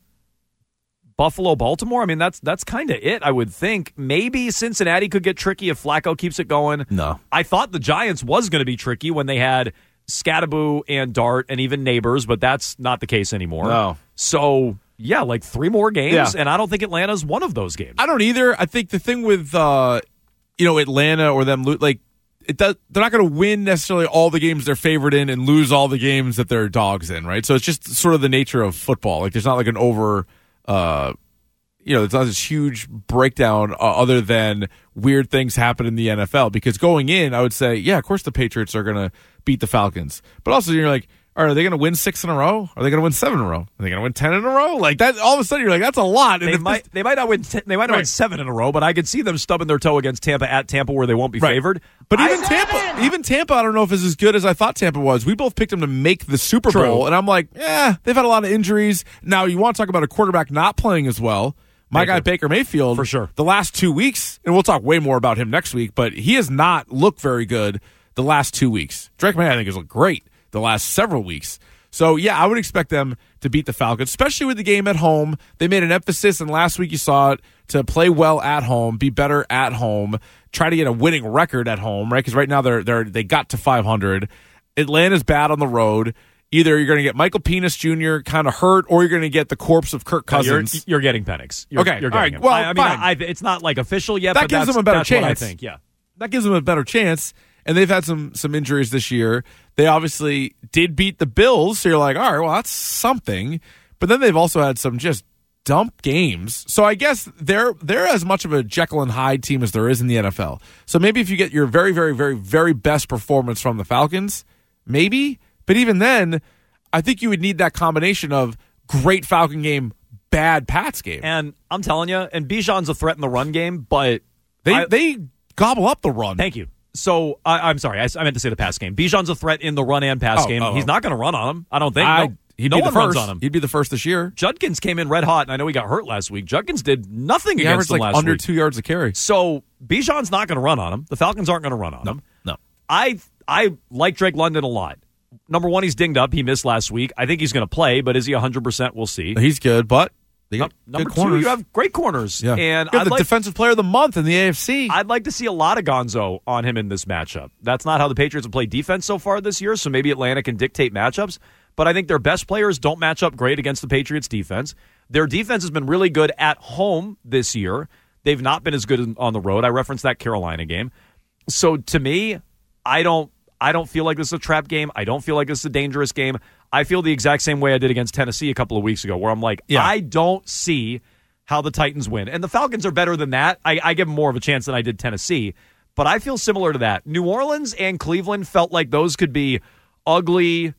S5: Buffalo, Baltimore. I mean, that's that's kind of it, I would think. Maybe Cincinnati could get tricky if Flacco keeps it going.
S6: No.
S5: I thought the Giants was going to be tricky when they had Scattaboo and Dart and even Neighbors, but that's not the case anymore.
S6: No.
S5: So, yeah, like three more games,
S6: Yeah.
S5: and I don't think Atlanta's one of those games.
S6: I don't either. I think the thing with uh, you know Atlanta or them, lo- like it does, they're not going to win necessarily all the games they're favored in and lose all the games that they're dogs in, right? So it's just sort of the nature of football. Like there's not like an over, uh, you know, it's not this huge breakdown uh, other than weird things happen in the N F L. Because going in, I would say, yeah, of course the Patriots are going to beat the Falcons, but also you're like, are they going to win six in a row? Are they going to win seven in a row? Are they going to win ten in a row? Like that, all of a sudden you're like, that's a lot. And
S5: They
S6: if
S5: might
S6: this-
S5: they might not win ten, they might not
S6: Right.
S5: win seven in a row, but I could see them stubbing their toe against Tampa at Tampa where they won't be
S6: Right.
S5: favored.
S6: But
S5: I-
S6: even Tampa, even Tampa, I don't know if is as good as I thought Tampa was. We both picked them to make the Super
S5: True.
S6: Bowl, and I'm like, yeah, they've had a lot of injuries. Now you want to talk about a quarterback not playing as well. My
S5: Baker.
S6: guy Baker Mayfield,
S5: For sure.
S6: the last two weeks, and we'll talk way more about him next week. But he has not looked very good the last two weeks. Drake May, I think, has looked great the last several weeks. So, yeah, I would expect them to beat the Falcons, especially with the game at home. They made an emphasis, and last week you saw it, to play well at home, be better at home, try to get a winning record at home, right? Because right now they're they're they got to five hundred. Atlanta's bad on the road. Either you're going to get Michael Penis Junior kind of hurt, or you're going to get the corpse of Kirk
S5: No, you're,
S6: Cousins.
S5: you're getting Penix. You're,
S6: Okay,
S5: you're
S6: all right,
S5: getting him.
S6: well,
S5: I, I mean,
S6: fine.
S5: I, I, it's not like official yet,
S6: That
S5: but
S6: gives
S5: that's,
S6: them a better
S5: that's
S6: chance.
S5: what I think. Yeah.
S6: That gives them a better chance. And they've had some some injuries this year. They obviously did beat the Bills, so you're like, all right, well, that's something. But then they've also had some just dump games. So I guess they're they're as much of a Jekyll and Hyde team as there is in the N F L. So maybe if you get your very, very, very, very best performance from the Falcons, maybe. But even then, I think you would need that combination of great Falcon game, bad Pats game.
S5: And I'm telling you, and Bijan's a threat in the run game, but
S6: They
S5: I-
S6: they gobble up the run.
S5: Thank you. So I, I'm sorry, I, I meant to say the pass game. Bijan's a threat in the run and pass
S6: Oh,
S5: game.
S6: oh,
S5: He's
S6: oh.
S5: not going to run on him. I don't think.
S6: I-
S5: no,
S6: he'd
S5: no
S6: be the
S5: one runs
S6: first.
S5: on him.
S6: He'd be the first this year.
S5: Judkins came in red hot, and I know he got hurt last week. Judkins did nothing
S6: He
S5: against
S6: averaged
S5: him
S6: like
S5: last
S6: under
S5: week.
S6: two yards a carry.
S5: So Bijan's not going to run on him. The Falcons aren't going to run on him.
S6: No.
S5: I I like Drake London a lot. Number one, he's dinged up. He missed last week. I think he's going to play, but is he one hundred percent? We'll see.
S6: He's good, but they got
S5: Number
S6: good
S5: two,
S6: corners.
S5: you have great corners.
S6: Yeah.
S5: And
S6: You have
S5: I'd
S6: the
S5: like,
S6: defensive player of the month in the A F C.
S5: I'd like to see a lot of Gonzo on him in this matchup. That's not how the Patriots have played defense so far this year, so maybe Atlanta can dictate matchups. But I think their best players don't match up great against the Patriots' defense. Their defense has been really good at home this year. They've not been as good on the road. I referenced that Carolina game. So to me, I don't I don't feel like this is a trap game. I don't feel like this is a dangerous game. I feel the exact same way I did against Tennessee a couple of weeks ago, where I'm like,
S6: Yeah.
S5: I don't see how the Titans win. And the Falcons are better than that. I, I give them more of a chance than I did Tennessee. But I feel similar to that. New Orleans and Cleveland felt like those could be ugly,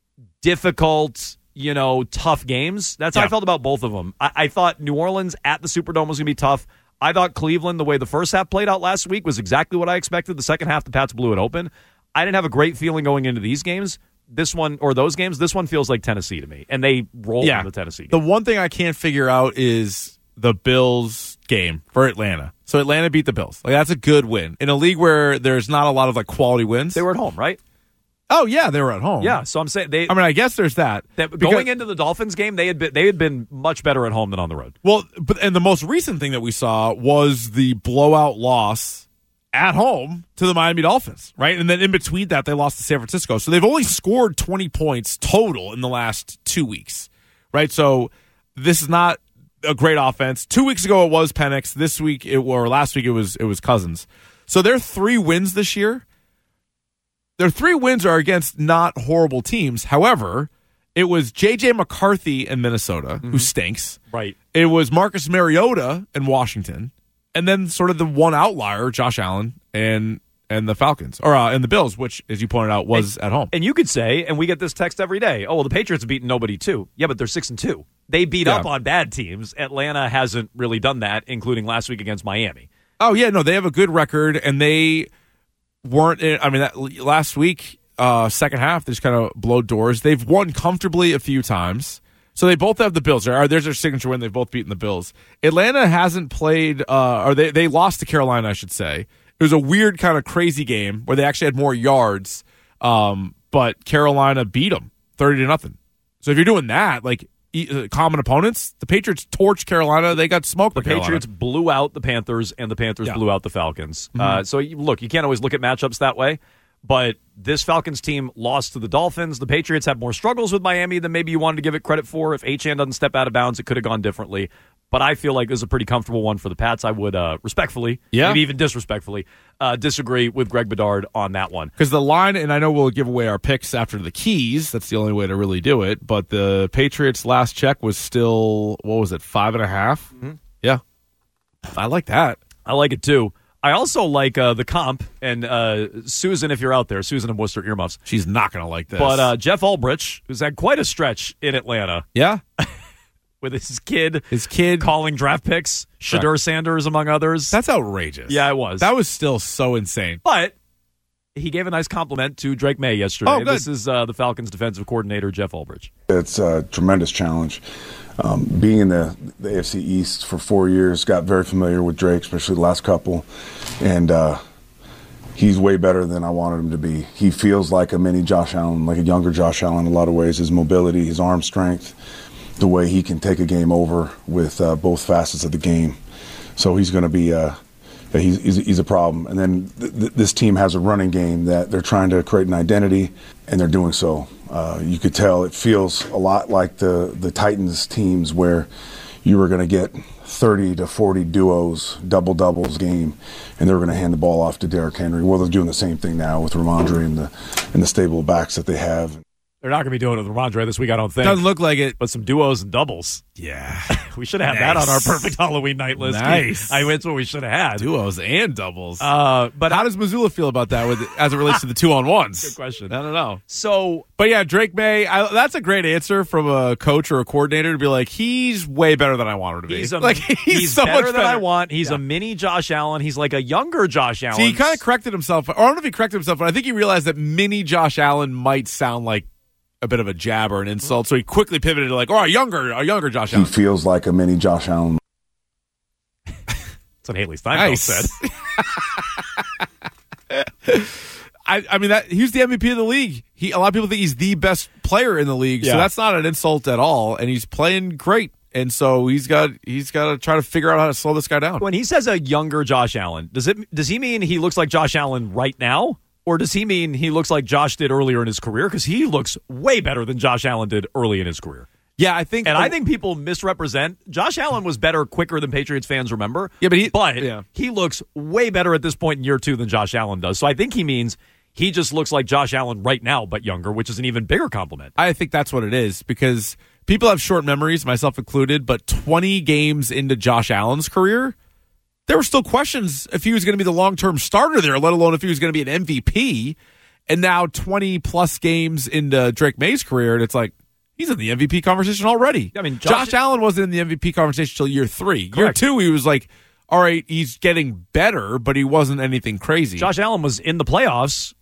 S5: difficult, you know, tough games. That's how I
S6: Yeah.
S5: felt about both of them. I, I thought New Orleans at the Superdome was going to be tough. I thought Cleveland, the way the first half played out last week, was exactly what I expected. The second half, the Pats blew it open. I didn't have a great feeling going into these games. This one, or those games, this one feels like Tennessee to me. And they rolled
S6: Yeah.
S5: in the Tennessee game.
S6: The one thing I can't figure out is the Bills game for Atlanta. So Atlanta beat the Bills. Like that's a good win in a league where there's not a lot of like quality wins.
S5: They were at home, right?
S6: Oh yeah, they were at home.
S5: Yeah, so I'm saying they.
S6: I mean, I guess there's that.
S5: that
S6: Because-
S5: going into the Dolphins game, they had been, they had been much better at home than on the road.
S6: Well, but and the most recent thing that we saw was the blowout loss at home to the Miami Dolphins, right? And then in between that, they lost to San Francisco. So they've only scored twenty points total in the last two weeks, right? So this is not a great offense. Two weeks ago it was Penix. This week it or last week it was it was Cousins. So their three wins this year. Their three wins are against not horrible teams. However, it was J J McCarthy in Minnesota, mm-hmm. who stinks.
S5: Right.
S6: It was Marcus Mariota in Washington. And then sort of the one outlier, Josh Allen and and the Falcons. Or uh, and the Bills, which, as you pointed out, was
S5: and,
S6: at home.
S5: And you could say, and we get this text every day, oh, well, the Patriots have beaten nobody, too. Yeah, but they're six and two. They beat
S6: yeah.
S5: up on bad teams. Atlanta hasn't really done that, including last week against Miami.
S6: Oh, yeah, no, they have a good record, and they weren't, I mean, that, last week, uh, second half, they just kind of blow doors. They've won comfortably a few times. So they both have the Bills. There's their signature win. They've both beaten the Bills. Atlanta hasn't played, uh, or they, they lost to Carolina, I should say. It was a weird kind of crazy game where they actually had more yards, um, but Carolina beat them thirty to nothing. So if you're doing that, like e- common opponents, the Patriots torched Carolina. They got smoked.
S5: The Patriots blew out the Panthers, and the Panthers
S6: yeah.
S5: blew out the Falcons.
S6: Mm-hmm.
S5: Uh, so, you, look, you can't always look at matchups that way, but this Falcons team lost to the Dolphins. The Patriots had more struggles with Miami than maybe you wanted to give it credit for. If Achane doesn't step out of bounds, it could have gone differently. But I feel like this is a pretty comfortable one for the Pats. I would uh, respectfully,
S6: yeah.
S5: maybe even disrespectfully, uh, disagree with Greg Bedard on that one.
S6: Because the line, and I know we'll give away our picks after the keys. That's the only way to really do it. But the Patriots' last check was still, what was it, five and a half?
S5: Mm-hmm.
S6: Yeah. I like that.
S5: I like it too. I also like uh, the comp, and uh, Susan, if you're out there, Susan in Worcester, earmuffs.
S6: She's not going to like this.
S5: But uh, Jeff Ulbrich, who's had quite a stretch in Atlanta.
S6: Yeah.
S5: With his kid.
S6: His kid.
S5: Calling draft picks. Shadur right. Sanders, among others.
S6: That's outrageous.
S5: Yeah, it was.
S6: That was still so insane.
S5: But he gave a nice compliment to Drake May yesterday.
S6: Oh, good.
S5: This is uh, the Falcons defensive coordinator, Jeff Ulbrich.
S15: It's a tremendous challenge. Um, being in the, the A F C East for four years, got very familiar with Drake, especially the last couple. And uh, he's way better than I wanted him to be. He feels like a mini Josh Allen, like a younger Josh Allen in a lot of ways. His mobility, his arm strength, the way he can take a game over with uh, both facets of the game. So he's going to be uh, he's, he's, he's a problem. And then th- th- this team has a running game that they're trying to create an identity, and they're doing so. Uh, you could tell it feels a lot like the, the Titans teams where you were going to get thirty to forty duos, double doubles game, and they were going to hand the ball off to Derrick Henry. Well, they're doing the same thing now with Ramondre and the and the stable of backs that they have.
S5: They're not going to be doing it with Ramondre this week, I don't think.
S6: Doesn't look like it.
S5: But some duos and doubles.
S6: Yeah.
S5: We should have had
S6: nice.
S5: that on our perfect Halloween night list.
S6: Nice.
S5: I mean, it's what we should have had.
S6: Duos and doubles.
S5: Uh, but
S6: how does Missoula feel about that with as it relates to the two-on-ones?
S5: Good question.
S6: I don't know.
S5: So,
S6: But yeah, Drake May, I, that's a great answer from a coach or a coordinator to be like, he's way better than I want him to be.
S5: He's, a,
S6: like, he's,
S5: he's
S6: so
S5: better
S6: much
S5: than
S6: better.
S5: I want. He's
S6: yeah.
S5: a mini Josh Allen. He's like a younger Josh Allen.
S6: See, he kind of corrected himself. Or I don't know if he corrected himself, but I think he realized that mini Josh Allen might sound like a bit of a jab or an insult, so he quickly pivoted to like, oh, a younger, a younger Josh Allen.
S15: He feels like a mini Josh Allen.
S5: That's what Haley Steinfeld
S6: nice.
S5: said.
S6: I, I mean, that he's the M V P of the league. He a lot of people think he's the best player in the league,
S5: Yeah.
S6: so that's not an insult at all. And he's playing great, and so he's got he's got to try to figure out how to slow this guy down.
S5: When he says a younger Josh Allen, does it does he mean he looks like Josh Allen right now? Or does he mean he looks like Josh did earlier in his career? Because he looks way better than Josh Allen did early in his career.
S6: Yeah, I think,
S5: and I think people misrepresent. Josh Allen was better quicker than Patriots fans remember.
S6: Yeah, but he,
S5: but
S6: yeah.
S5: he looks way better at this point in year two than Josh Allen does. So I think he means he just looks like Josh Allen right now, but younger, which is an even bigger compliment.
S6: I think that's what it is because people have short memories, myself included. But twenty games into Josh Allen's career, there were still questions if he was going to be the long-term starter there, let alone if he was going to be an M V P. And now twenty-plus games into Drake May's career, and it's like, he's in the M V P conversation already.
S5: I mean, Josh,
S6: Josh Allen wasn't in the M V P conversation until year three.
S5: Correct.
S6: Year two, he was like, all right, he's getting better, but he wasn't anything crazy.
S5: Josh Allen was in the playoffs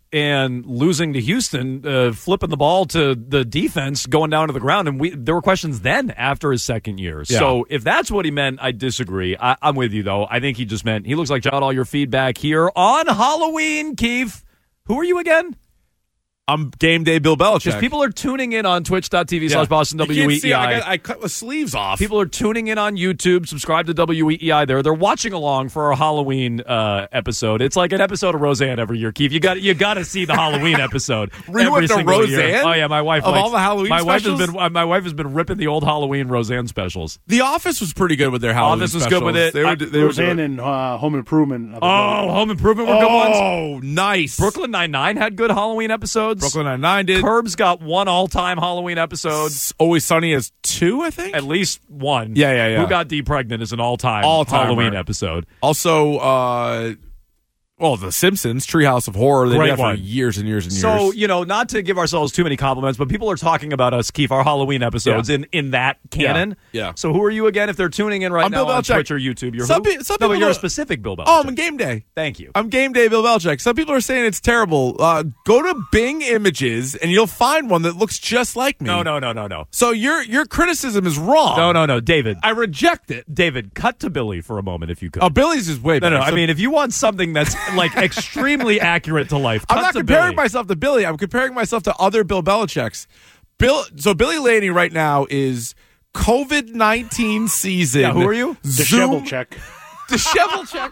S5: and losing to Houston, uh, flipping the ball to the defense, going down to the ground. And we there were questions then after his second year.
S6: Yeah.
S5: So if that's what he meant, I disagree. I, I'm with you, though. I think he just meant he looks like jot all your feedback here on Halloween, Keith. Who are you again?
S6: I'm Game Day Bill Belichick.
S5: Because people are tuning in on twitch.tv slash Boston
S6: You
S5: W
S6: can't
S5: E
S6: see,
S5: E
S6: I,
S5: I.
S6: got, I cut the sleeves off.
S5: People are tuning in on YouTube. Subscribe to W E E I there. They're watching along for our Halloween uh, episode. It's like an episode of Roseanne every year, Keith. You got you got to see the Halloween episode.
S6: Were you
S5: every
S6: with the
S5: single year.
S6: Roseanne?
S5: Oh yeah, my wife
S6: Of
S5: likes,
S6: all the Halloween
S5: my
S6: specials?
S5: wife has been uh, my wife has been ripping the old Halloween Roseanne specials.
S6: The Office was pretty good with their Halloween
S5: Office was
S6: specials.
S5: good with it.
S6: They were,
S5: I-
S6: they were
S7: Roseanne
S6: doing-
S7: and uh, Home Improvement. are the
S5: Oh,
S7: good-
S5: Home Improvement were good ones.
S6: Oh, nice.
S5: Brooklyn Nine-Nine had good Halloween episodes.
S6: Brooklyn Nine-Nine did.
S5: Curb's got one all-time Halloween episode.
S6: It's Always Sunny has two, I think.
S5: At least one.
S6: Yeah, yeah, yeah.
S5: Who Got Dee Pregnant is an all-time
S6: All-timer.
S5: Halloween episode.
S6: Also, uh, well, The Simpsons, Treehouse of Horror. They
S5: Great
S6: did that for
S5: one.
S6: years and years and years.
S5: So, you know, not to give ourselves too many compliments, but people are talking about us, Keith, our Halloween episodes
S6: Yeah.
S5: in, in that canon.
S6: Yeah, yeah.
S5: So who are you again? If they're tuning in right
S6: I'm
S5: now
S6: Bill
S5: on
S6: Belichick.
S5: Twitch or YouTube, you're
S6: Some
S5: who?
S6: pe- some
S5: no, but
S6: people
S5: you're a
S6: don't-
S5: specific Bill Belichick.
S6: Oh, I'm a Game Day.
S5: Thank you.
S6: I'm Game Day Bill Belichick. Some people are saying it's terrible. Uh, go to Bing Images and you'll find one that looks just like me.
S5: No, no, no, no, no.
S6: So your your criticism is wrong.
S5: No, no, no. David.
S6: I reject it.
S5: David, cut to Billy for a moment if you could.
S6: Oh, Billy's is way
S5: no,
S6: better.
S5: no. I
S6: So-
S5: mean, if you want something that's like extremely accurate to life, cut
S6: I'm not
S5: to
S6: comparing
S5: Billy.
S6: myself to Billy. I'm comparing myself to other Bill Belichicks. Bill. So Billy Laney right now is COVID nineteen season.
S5: Yeah, who are you?
S7: Disheveled check.
S6: Disheveled check.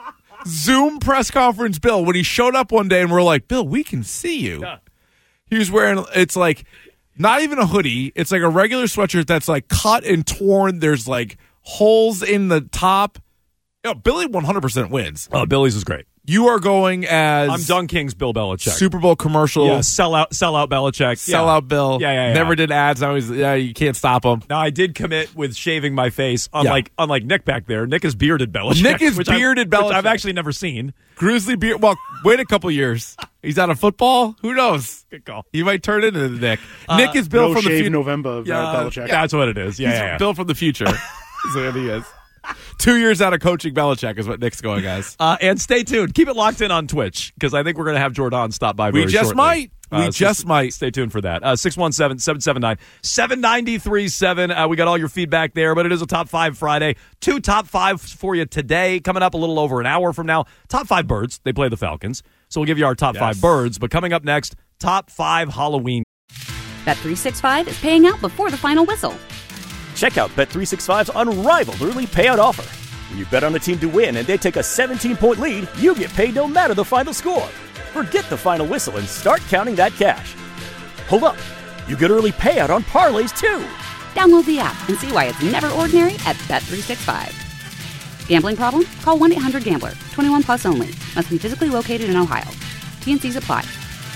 S6: Zoom press conference Bill when he showed up one day and we're like, Bill, we can see you.
S5: Yeah.
S6: He was wearing, it's like not even a hoodie. It's like a regular sweatshirt that's like cut and torn. There's like holes in the top. You know, Billy one hundred percent wins.
S5: Oh, Billy's is great.
S6: You are going as
S5: I'm Dung King's Bill Belichick.
S6: Super Bowl commercial.
S5: Yeah, sell out, sell out Belichick.
S6: Sell
S5: yeah.
S6: out Bill.
S5: Yeah, yeah, yeah.
S6: Never did ads. Now he's, yeah, you can't stop him.
S5: Now, I did commit with shaving my face, unlike unlike Nick back there. Nick is bearded Belichick.
S6: Nick is
S5: which I've-
S6: bearded
S5: which
S6: Belichick.
S5: I've actually never seen.
S6: Grizzly beard. Well, wait a couple years. He's out of football. Who knows?
S5: Good call.
S6: He might turn into the Nick.
S5: Uh,
S6: Nick is Bill
S7: no
S6: from the
S7: shave
S6: future.
S7: November of
S5: Yeah,
S7: uh, Belichick.
S5: That's what it is. Yeah,
S6: He's
S5: yeah, yeah.
S6: Bill from the future. Is what he is. Two years out of coaching Belichick is what Nick's going as.
S5: Uh, and stay tuned. Keep it locked in on Twitch because I think we're going to have Jordan stop by
S6: We
S5: very
S6: just
S5: shortly.
S6: might. We
S5: Uh, so
S6: just
S5: s-
S6: might.
S5: Stay tuned for that. Uh, six one seven, seven seven nine, seven nine three seven. Uh, we got all your feedback there, but it is a Top five Friday. Two Top fives for you today. Coming up a little over an hour from now. Top five birds. They play the Falcons. So we'll give you our Top
S6: Yes.
S5: five birds. But coming up next, Top five Halloween.
S1: Bet three sixty-five is paying out before the final whistle.
S2: Check out Bet three sixty-five's unrivaled early payout offer. When you bet on a team to win and they take a seventeen-point lead, you get paid no matter the final score. Forget the final whistle and start counting that cash. Hold up. You get early payout on parlays, too.
S1: Download the app and see why it's never ordinary at Bet three sixty-five. Gambling problem? Call one eight hundred gambler. twenty-one plus only. Must be physically located in Ohio. T N Cs apply.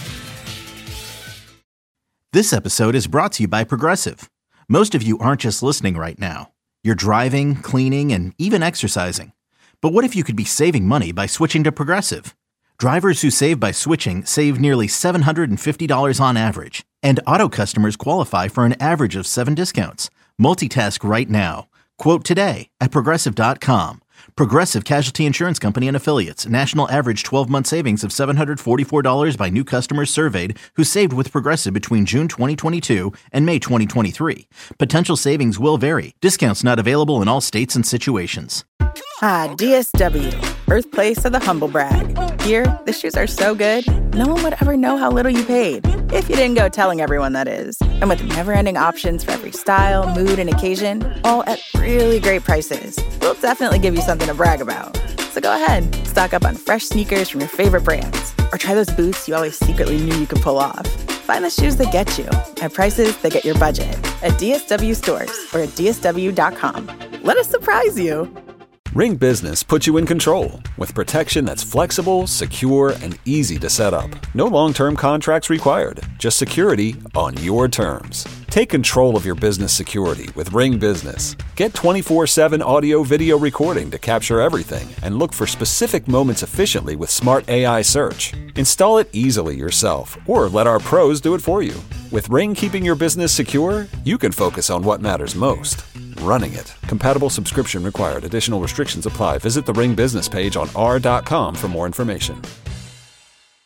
S3: This episode is brought to you by Progressive. Most of you aren't just listening right now. You're driving, cleaning, and even exercising. But what if you could be saving money by switching to Progressive? Drivers who save by switching save nearly seven hundred fifty dollars on average. And auto customers qualify for an average of seven discounts. Multitask right now. Quote today at Progressive dot com. Progressive Casualty Insurance Company and Affiliates. National average twelve-month savings of seven hundred forty-four dollars by new customers surveyed who saved with Progressive between June twenty twenty-two and May twenty twenty-three. Potential savings will vary. Discounts not available in all states and situations.
S12: Ah, D S W, birthplace of the humble brag. Here, the shoes are so good, no one would ever know how little you paid. If you didn't go telling everyone, that is. And with never-ending options for every style, mood, and occasion, all at really great prices, we'll definitely give you something to brag about. So go ahead, stock up on fresh sneakers from your favorite brands, or try those boots you always secretly knew you could pull off. Find the shoes that get you at prices that get your budget at D S W stores or at D S W dot com. Let us surprise you.
S13: Ring Business puts you in control with protection that's flexible, secure, and easy to set up. No long-term contracts required, just security on your terms. Take control of your business security with Ring Business. Get twenty-four seven audio video recording to capture everything and look for specific moments efficiently with Smart A I search. Install it easily yourself or let our pros do it for you. With Ring keeping your business secure, you can focus on what matters most. Running it. Compatible subscription required. Additional restrictions apply. Visit the Ring business page on r dot com for more information.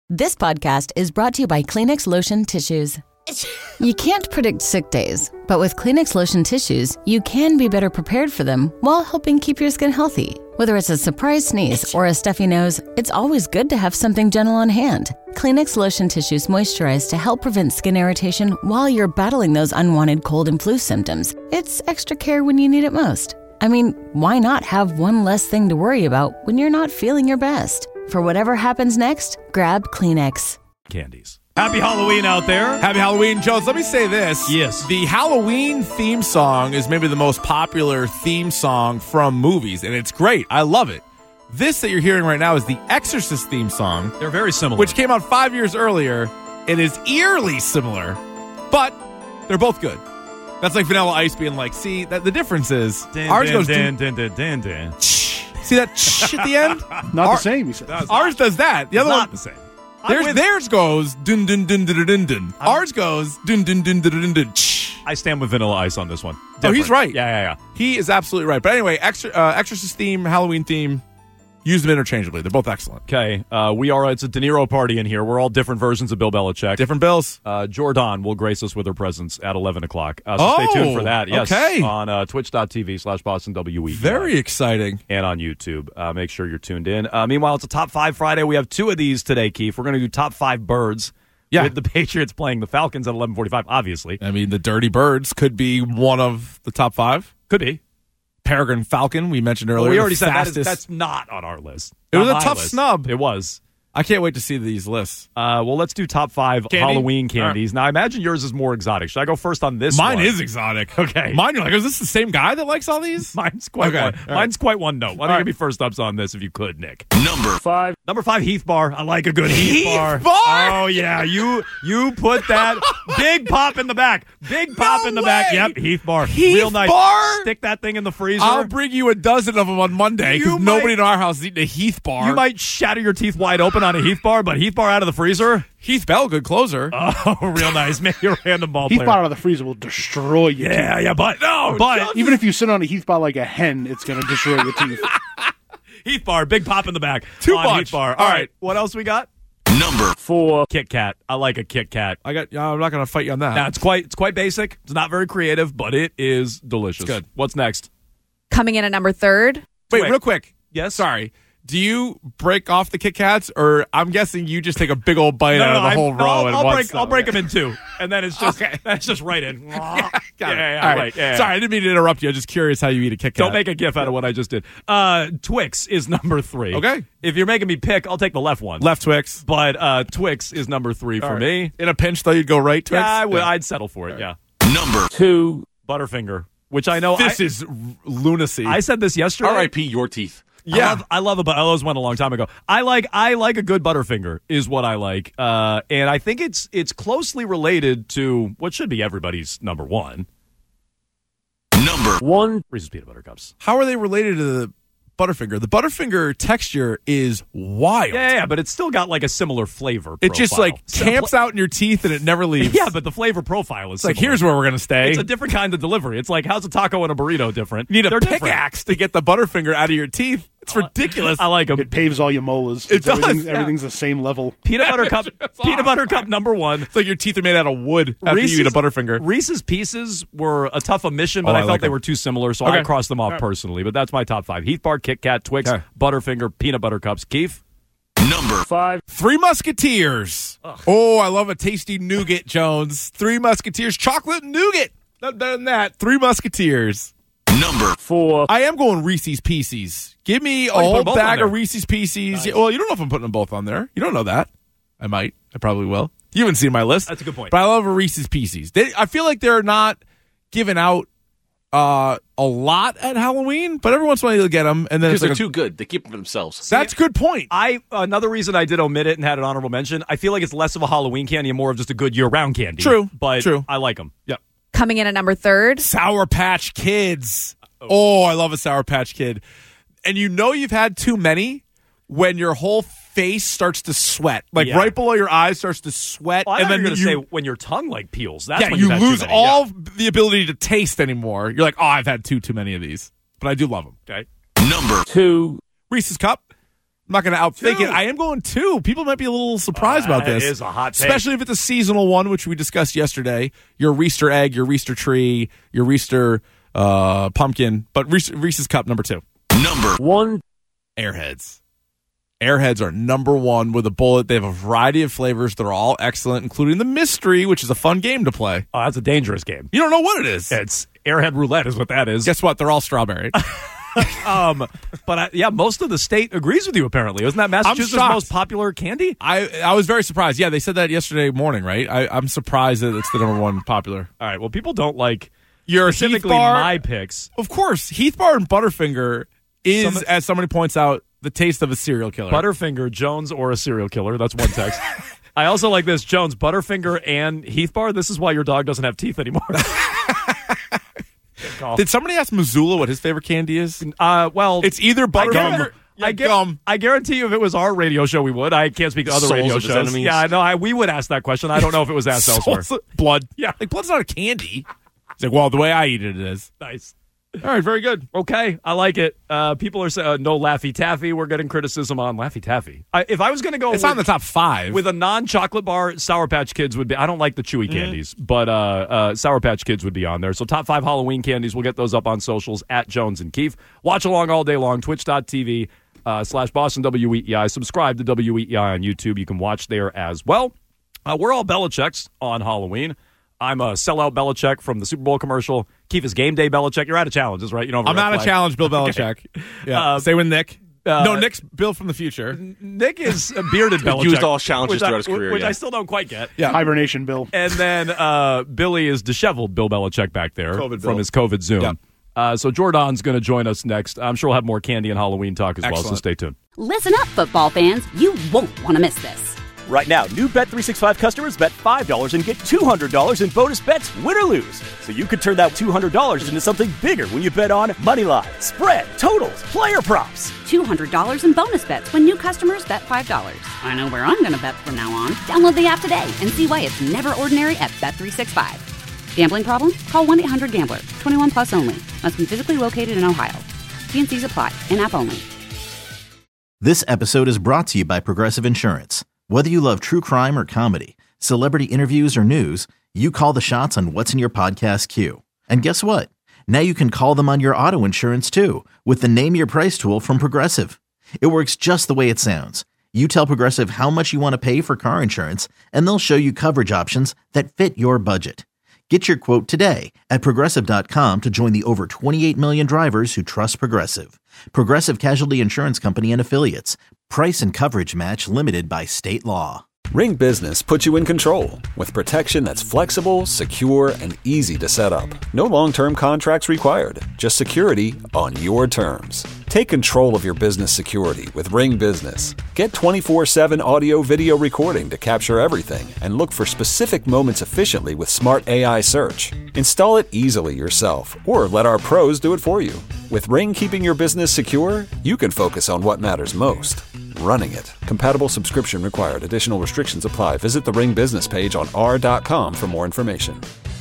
S14: This podcast is brought to you by Kleenex Lotion Tissues. You can't predict sick days, but with Kleenex Lotion Tissues, you can be better prepared for them while helping keep your skin healthy. Whether it's a surprise sneeze or a stuffy nose, it's always good to have something gentle on hand. Kleenex Lotion Tissues moisturize to help prevent skin irritation while you're battling those unwanted cold and flu symptoms. It's extra care when you need it most. I mean, why not have one less thing to worry about when you're not feeling your best? For whatever happens next, grab Kleenex.
S5: Candies. Happy Halloween out there.
S6: Happy Halloween, Jones. Let me say this.
S5: Yes.
S6: The Halloween theme song is maybe the most popular theme song from movies, and it's great. I love it. This that you're hearing right now is the Exorcist theme song.
S5: They're very similar.
S6: Which came out five years earlier. It is eerily similar, but they're both good. That's like Vanilla Ice being like, see, that the difference is
S5: Dan,
S6: ours
S5: dan,
S6: goes
S5: dan,
S6: dun,
S5: dan, dan, dan, dan.
S6: See that shh at the end?
S7: Not
S6: Our,
S7: the same, he said.
S5: That's
S6: Ours
S5: not,
S6: does that. The other
S5: not
S6: one,
S5: the same.
S6: Theirs,
S5: with,
S6: theirs goes dun dun dun dun dun dun.
S5: I'm,
S6: Ours goes dun dun dun dun dun dun.
S5: I stand with Vanilla Ice on this one.
S6: Oh,
S5: Different.
S6: he's right.
S5: Yeah, yeah, yeah.
S6: He is absolutely right. But anyway, extra, uh, Exorcist theme, Halloween theme, use them interchangeably. They're both excellent.
S5: Okay, uh, we are. It's a De Niro party in here. We're all different versions of Bill Belichick.
S6: Different Bills.
S5: Uh, Jordan will grace us with her presence at eleven o'clock. Uh, so
S6: oh,
S5: stay tuned for that. Yes,
S6: okay.
S5: On uh, twitch.tv slash Boston W E.
S6: Very exciting.
S5: And on YouTube. Uh, make sure you're tuned in. Uh, meanwhile, it's a Top five Friday. We have two of these today, Keith. We're going to do Top five Birds.
S6: Yeah.
S5: With the Patriots playing the Falcons at eleven forty-five, obviously.
S6: I mean, the Dirty Birds could be one of the top five.
S5: Could be.
S6: Peregrine Falcon, we mentioned earlier.
S5: Well, we already said
S6: fastest.
S5: that is, that's not on our list.
S6: It was
S5: Not
S6: a
S5: my
S6: tough
S5: list.
S6: snub.
S5: It was.
S6: I can't wait to see these lists.
S5: Uh, well, let's do top five
S6: Candy?
S5: Halloween candies. Now, I imagine yours is more exotic. Should I go first on this
S6: Mine
S5: one?
S6: is exotic.
S5: Okay.
S6: Mine, you're like, is this the same guy that likes all these?
S5: Mine's quite
S6: Okay.
S5: one.
S6: All
S5: Mine's
S6: right.
S5: quite one note. Why don't
S6: All
S5: you give
S6: right.
S5: me first ups on this if you could, Nick?
S11: Number five.
S5: Number five, Heath Bar. I like a good Heath,
S6: Heath
S5: Bar.
S6: Bar?
S5: Oh, yeah. You you put that big pop in the back. Big pop
S6: No
S5: in the back.
S6: way.
S5: Yep, Heath Bar.
S6: Heath
S5: Real nice.
S6: Bar?
S5: Stick that thing in the freezer.
S6: I'll bring you a dozen of them on Monday
S5: You
S6: because
S5: might-
S6: nobody in our house is eating a Heath Bar.
S5: You might shatter your teeth wide open on a Heath Bar, but Heath Bar out of the freezer?
S6: Heath Bell, good closer.
S5: Oh, real nice. Maybe you're a random ball
S7: Heath
S5: player.
S7: bar out of the freezer will destroy your
S5: Yeah,
S7: teeth.
S5: yeah, but no, but
S7: Even if you sit on a Heath bar like a hen, it's going to destroy your teeth.
S5: Heath Bar, big pop in the back.
S6: Too
S5: on
S6: much.
S5: Heath Bar.
S6: All
S5: All
S6: right.
S5: right, what else we got?
S11: Number
S5: Four. Kit Kat. I like a Kit Kat.
S6: I got. I'm not going to fight you on that.
S5: Now it's quite it's quite basic. It's not very creative, but it is delicious.
S6: It's good.
S5: What's next?
S16: Coming in at number third.
S6: Wait,
S5: Wait.
S6: real quick.
S5: Yes.
S6: Sorry. Do you break off the Kit Kats, or I'm guessing you just take a big old bite
S5: No,
S6: out
S5: no,
S6: of the
S5: I-
S6: whole
S5: no,
S6: row
S5: I'll,
S6: at
S5: I'll
S6: once?
S5: break. I'll break them in two, and then it's just
S6: Okay.
S5: that's just right in. yeah,
S6: Got
S5: yeah,
S6: it.
S5: yeah,
S6: All right.
S5: right. Yeah, yeah.
S6: Sorry, I didn't mean to interrupt you. I'm just curious how you eat a Kit Kat.
S5: Don't make a gif out of what I just did. Uh, Twix is number three.
S6: Okay.
S5: If you're making me pick, I'll take the left one.
S6: left Twix.
S5: But uh, Twix is number three
S6: All
S5: for
S6: right.
S5: me.
S6: In a pinch, though, you'd go right Twix.
S5: Yeah, I would.
S6: Yeah.
S5: I'd settle for it. Yeah.
S11: number
S5: Two. Butterfinger, which I know
S6: This
S5: I,
S6: is r- lunacy.
S5: I said this yesterday.
S8: R I P your teeth.
S5: I
S6: Yeah.
S5: love, I love a bu- I always went a long time ago. I like I like a good Butterfinger is what I like, uh, and I think it's it's closely related to what should be everybody's number one.
S11: number
S5: One Reese's Peanut Butter Cups.
S6: How are they related to the Butterfinger? The Butterfinger texture is wild.
S5: Yeah, yeah, but it's still got like a similar flavor.
S6: It just
S5: profile.
S6: like camps out in your teeth and it never leaves.
S5: Yeah, but the flavor profile is
S6: It's like,
S5: similar.
S6: here's where we're going to stay.
S5: It's a different kind of delivery. It's like, how's a taco and a burrito different?
S6: You need a
S5: They're different.
S6: pickaxe to get the Butterfinger out of your teeth. It's ridiculous.
S5: I like them.
S7: It paves all your molars.
S6: It
S7: It's
S6: does,
S7: Everything's,
S6: yeah.
S7: everything's the same level.
S5: Peanut Butter Cup.
S6: That's
S5: Peanut
S6: awesome.
S5: Butter Cup number one.
S6: It's like your teeth are made out of wood after you eat a Butterfinger.
S5: Reese's Pieces were a tough omission, but
S6: Oh,
S5: I,
S6: I
S5: felt
S6: like
S5: they
S6: them.
S5: were too similar, so
S6: Okay.
S5: I crossed them off
S6: All right.
S5: personally. But that's my top five: Heath Bar, Kit Kat, Twix,
S6: Okay.
S5: Butterfinger, Peanut Butter Cups. Keith,
S11: number
S5: five.
S6: Three Musketeers. Oh, I love a tasty nougat, Jones. Three Musketeers. Chocolate nougat. Not better than that. Three Musketeers.
S11: number
S5: Four.
S6: I am going Reese's Pieces. Give me a
S5: Oh, you put
S6: whole
S5: them both on
S6: bag
S5: there.
S6: of Reese's Pieces.
S5: Nice.
S6: Yeah, well, you don't know if I'm putting them both on there. You don't know that. I might. I probably will. You haven't seen my list.
S5: That's a good point.
S6: But I love a Reese's Pieces. They, I feel like they're not giving out uh, a lot at Halloween, but every once in a while you'll get them. And then
S8: Because
S6: it's
S8: they're
S6: like a-
S8: too good. They keep them themselves.
S6: That's a good point.
S5: I another reason I did omit it and had an honorable mention. I feel like it's less of a Halloween candy and more of just a good year-round candy.
S6: True,
S5: but
S6: true.
S5: I like them.
S6: Yep.
S16: Coming in at number third.
S6: Sour Patch Kids. Oh, I love a Sour Patch Kid. And you know you've had too many when your whole face starts to sweat. Like
S5: Yeah.
S6: right below your eyes starts to sweat.
S5: Well, I
S6: and
S5: thought
S6: then
S5: you were
S6: you,
S5: going to say when your tongue like peels. That's
S6: yeah,
S5: when
S6: you
S5: you've had too
S6: lose
S5: many.
S6: all
S5: Yeah.
S6: the ability to taste anymore. You're like, oh, I've had too, too many of these. But I do love them.
S5: Okay.
S11: number
S5: Two.
S6: Reese's Cup. I'm not going to outthink
S5: Two.
S6: it. I am going two. People might be a little surprised
S5: Uh,
S6: about this.
S5: it is a hot take.
S6: Especially if it's a seasonal one, which we discussed yesterday. Your Reester egg, your Reester tree, your Reester uh, pumpkin. But Reese, Reese's Cup, number two.
S11: Number
S5: one.
S6: Airheads. Airheads are number one with a bullet. They have a variety of flavors. They're all excellent, including the mystery, which is a fun game to play.
S5: Oh, that's a dangerous game.
S6: You don't know what it is.
S5: It's Airhead Roulette is what that is.
S6: Guess what? They're all strawberry.
S5: um, but I, yeah, most of the state agrees with you. Apparently, isn't that Massachusetts'
S6: shocked.
S5: most popular candy?
S6: I I was very surprised. Yeah, they said that yesterday morning, right? I, I'm surprised that it's the number one popular.
S5: All right. Well, people don't like
S6: your
S5: specifically
S6: Heath Bar,
S5: my picks.
S6: Of course, Heath Bar and Butterfinger is,
S5: Some,
S6: as somebody points out, the taste of a serial killer.
S5: Butterfinger, Jones, or a serial killer. That's one text. I also like this, Jones, Butterfinger, and Heath Bar. This is why your dog doesn't have teeth anymore.
S6: Did somebody ask Missoula what his favorite candy is?
S5: Uh, well,
S6: it's either Butterfinger.
S5: I, gu- I, I guarantee you, if it was our radio show, we would. I can't speak to other
S8: Souls
S5: radio
S8: of his
S5: shows.
S8: enemies.
S5: Yeah, I know. I, we would ask that question. I don't know if it was asked elsewhere.
S6: Blood.
S5: Yeah,
S6: like blood's not a candy. It's like, well, the way I eat it, it is.
S5: Nice.
S6: All right, very good.
S5: Okay, I like it. Uh, people are saying uh, no Laffy Taffy. We're getting criticism on Laffy Taffy. I, if I was going to go,
S6: it's
S5: with,
S6: on the top five
S5: with a non-chocolate bar. Sour Patch Kids would be. I don't like the chewy
S6: Mm-hmm.
S5: candies, but uh, uh, Sour Patch Kids would be on there. So top five Halloween candies. We'll get those up on socials at Jones and Keefe. Watch along all day long. Twitch.tv uh, slash Boston W E E I. Subscribe to W E E I on YouTube. You can watch there as well. Uh, we're all Belichick's on Halloween. I'm a sellout Belichick from the Super Bowl commercial. Keith is game day Belichick. You're out of challenges, right? You know,
S6: I'm out of challenge, Bill Belichick. Okay. Yeah, uh, stay with Nick. Uh, no, Nick's Bill from the future.
S5: Nick is a bearded Belichick.
S8: Used all challenges throughout
S5: I,
S8: his career,
S5: which
S8: yeah.
S5: I still don't quite get.
S7: Yeah, hibernation Bill.
S5: And then uh, Billy is disheveled Bill Belichick back there
S6: COVID
S5: from
S6: Bill.
S5: his COVID Zoom.
S6: Yep.
S5: Uh, so Jordan's going to join us next. I'm sure we'll have more candy and Halloween talk as
S6: Excellent.
S5: well, so stay tuned.
S1: Listen up, football fans. You won't want to miss this.
S2: Right now, new Bet three sixty-five customers bet five dollars and get two hundred dollars in bonus bets, win or lose. So you could turn that two hundred dollars into something bigger when you bet on money line, spread, totals, player props.
S1: two hundred dollars in bonus bets when new customers bet five dollars. I know where I'm going to bet from now on. Download the app today and see why it's never ordinary at Bet three sixty-five. Gambling problem? Call one eight hundred gambler. twenty-one plus only. Must be physically located in Ohio. T and C's apply. In-app only.
S3: This episode is brought to you by Progressive Insurance. Whether you love true crime or comedy, celebrity interviews or news, you call the shots on what's in your podcast queue. And guess what? Now you can call them on your auto insurance too with the Name Your Price tool from Progressive. It works just the way it sounds. You tell Progressive how much you want to pay for car insurance, and they'll show you coverage options that fit your budget. Get your quote today at Progressive dot com to join the over twenty-eight million drivers who trust Progressive. Progressive Casualty Insurance Company and Affiliates. Price and coverage match limited by state law.
S13: Ring Business puts you in control with protection that's flexible, secure, and easy to set up. No long-term contracts required, just security on your terms. Take control of your business security with Ring Business. Get twenty-four seven audio video recording to capture everything and look for specific moments efficiently with smart A I search. Install it easily yourself or let our pros do it for you. With Ring keeping your business secure, you can focus on what matters most. Running it. Compatible subscription required. Additional restrictions apply. Visit the Ring business page on r dot com for more information.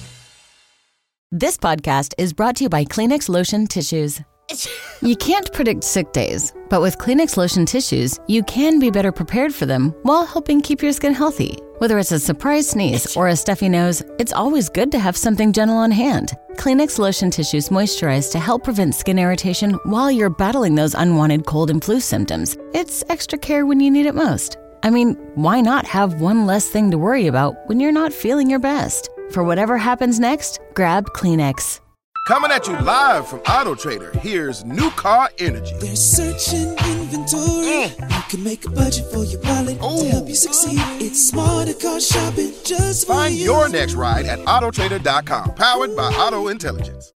S14: This podcast is brought to you by Kleenex Lotion Tissues. You can't predict sick days, but with Kleenex Lotion Tissues, you can be better prepared for them while helping keep your skin healthy. Whether it's a surprise sneeze or a stuffy nose, it's always good to have something gentle on hand. Kleenex Lotion Tissues moisturize to help prevent skin irritation while you're battling those unwanted cold and flu symptoms. It's extra care when you need it most. I mean, why not have one less thing to worry about when you're not feeling your best? For whatever happens next, grab Kleenex.
S17: Coming at you live from Auto Trader, here's New Car Energy.
S18: There's searching inventory. Mm. You can make a budget for your wallet Ooh. To help you succeed. It's smarter car shopping just for
S17: Find
S18: you.
S17: your next ride at auto trader dot com. Powered by Auto Intelligence.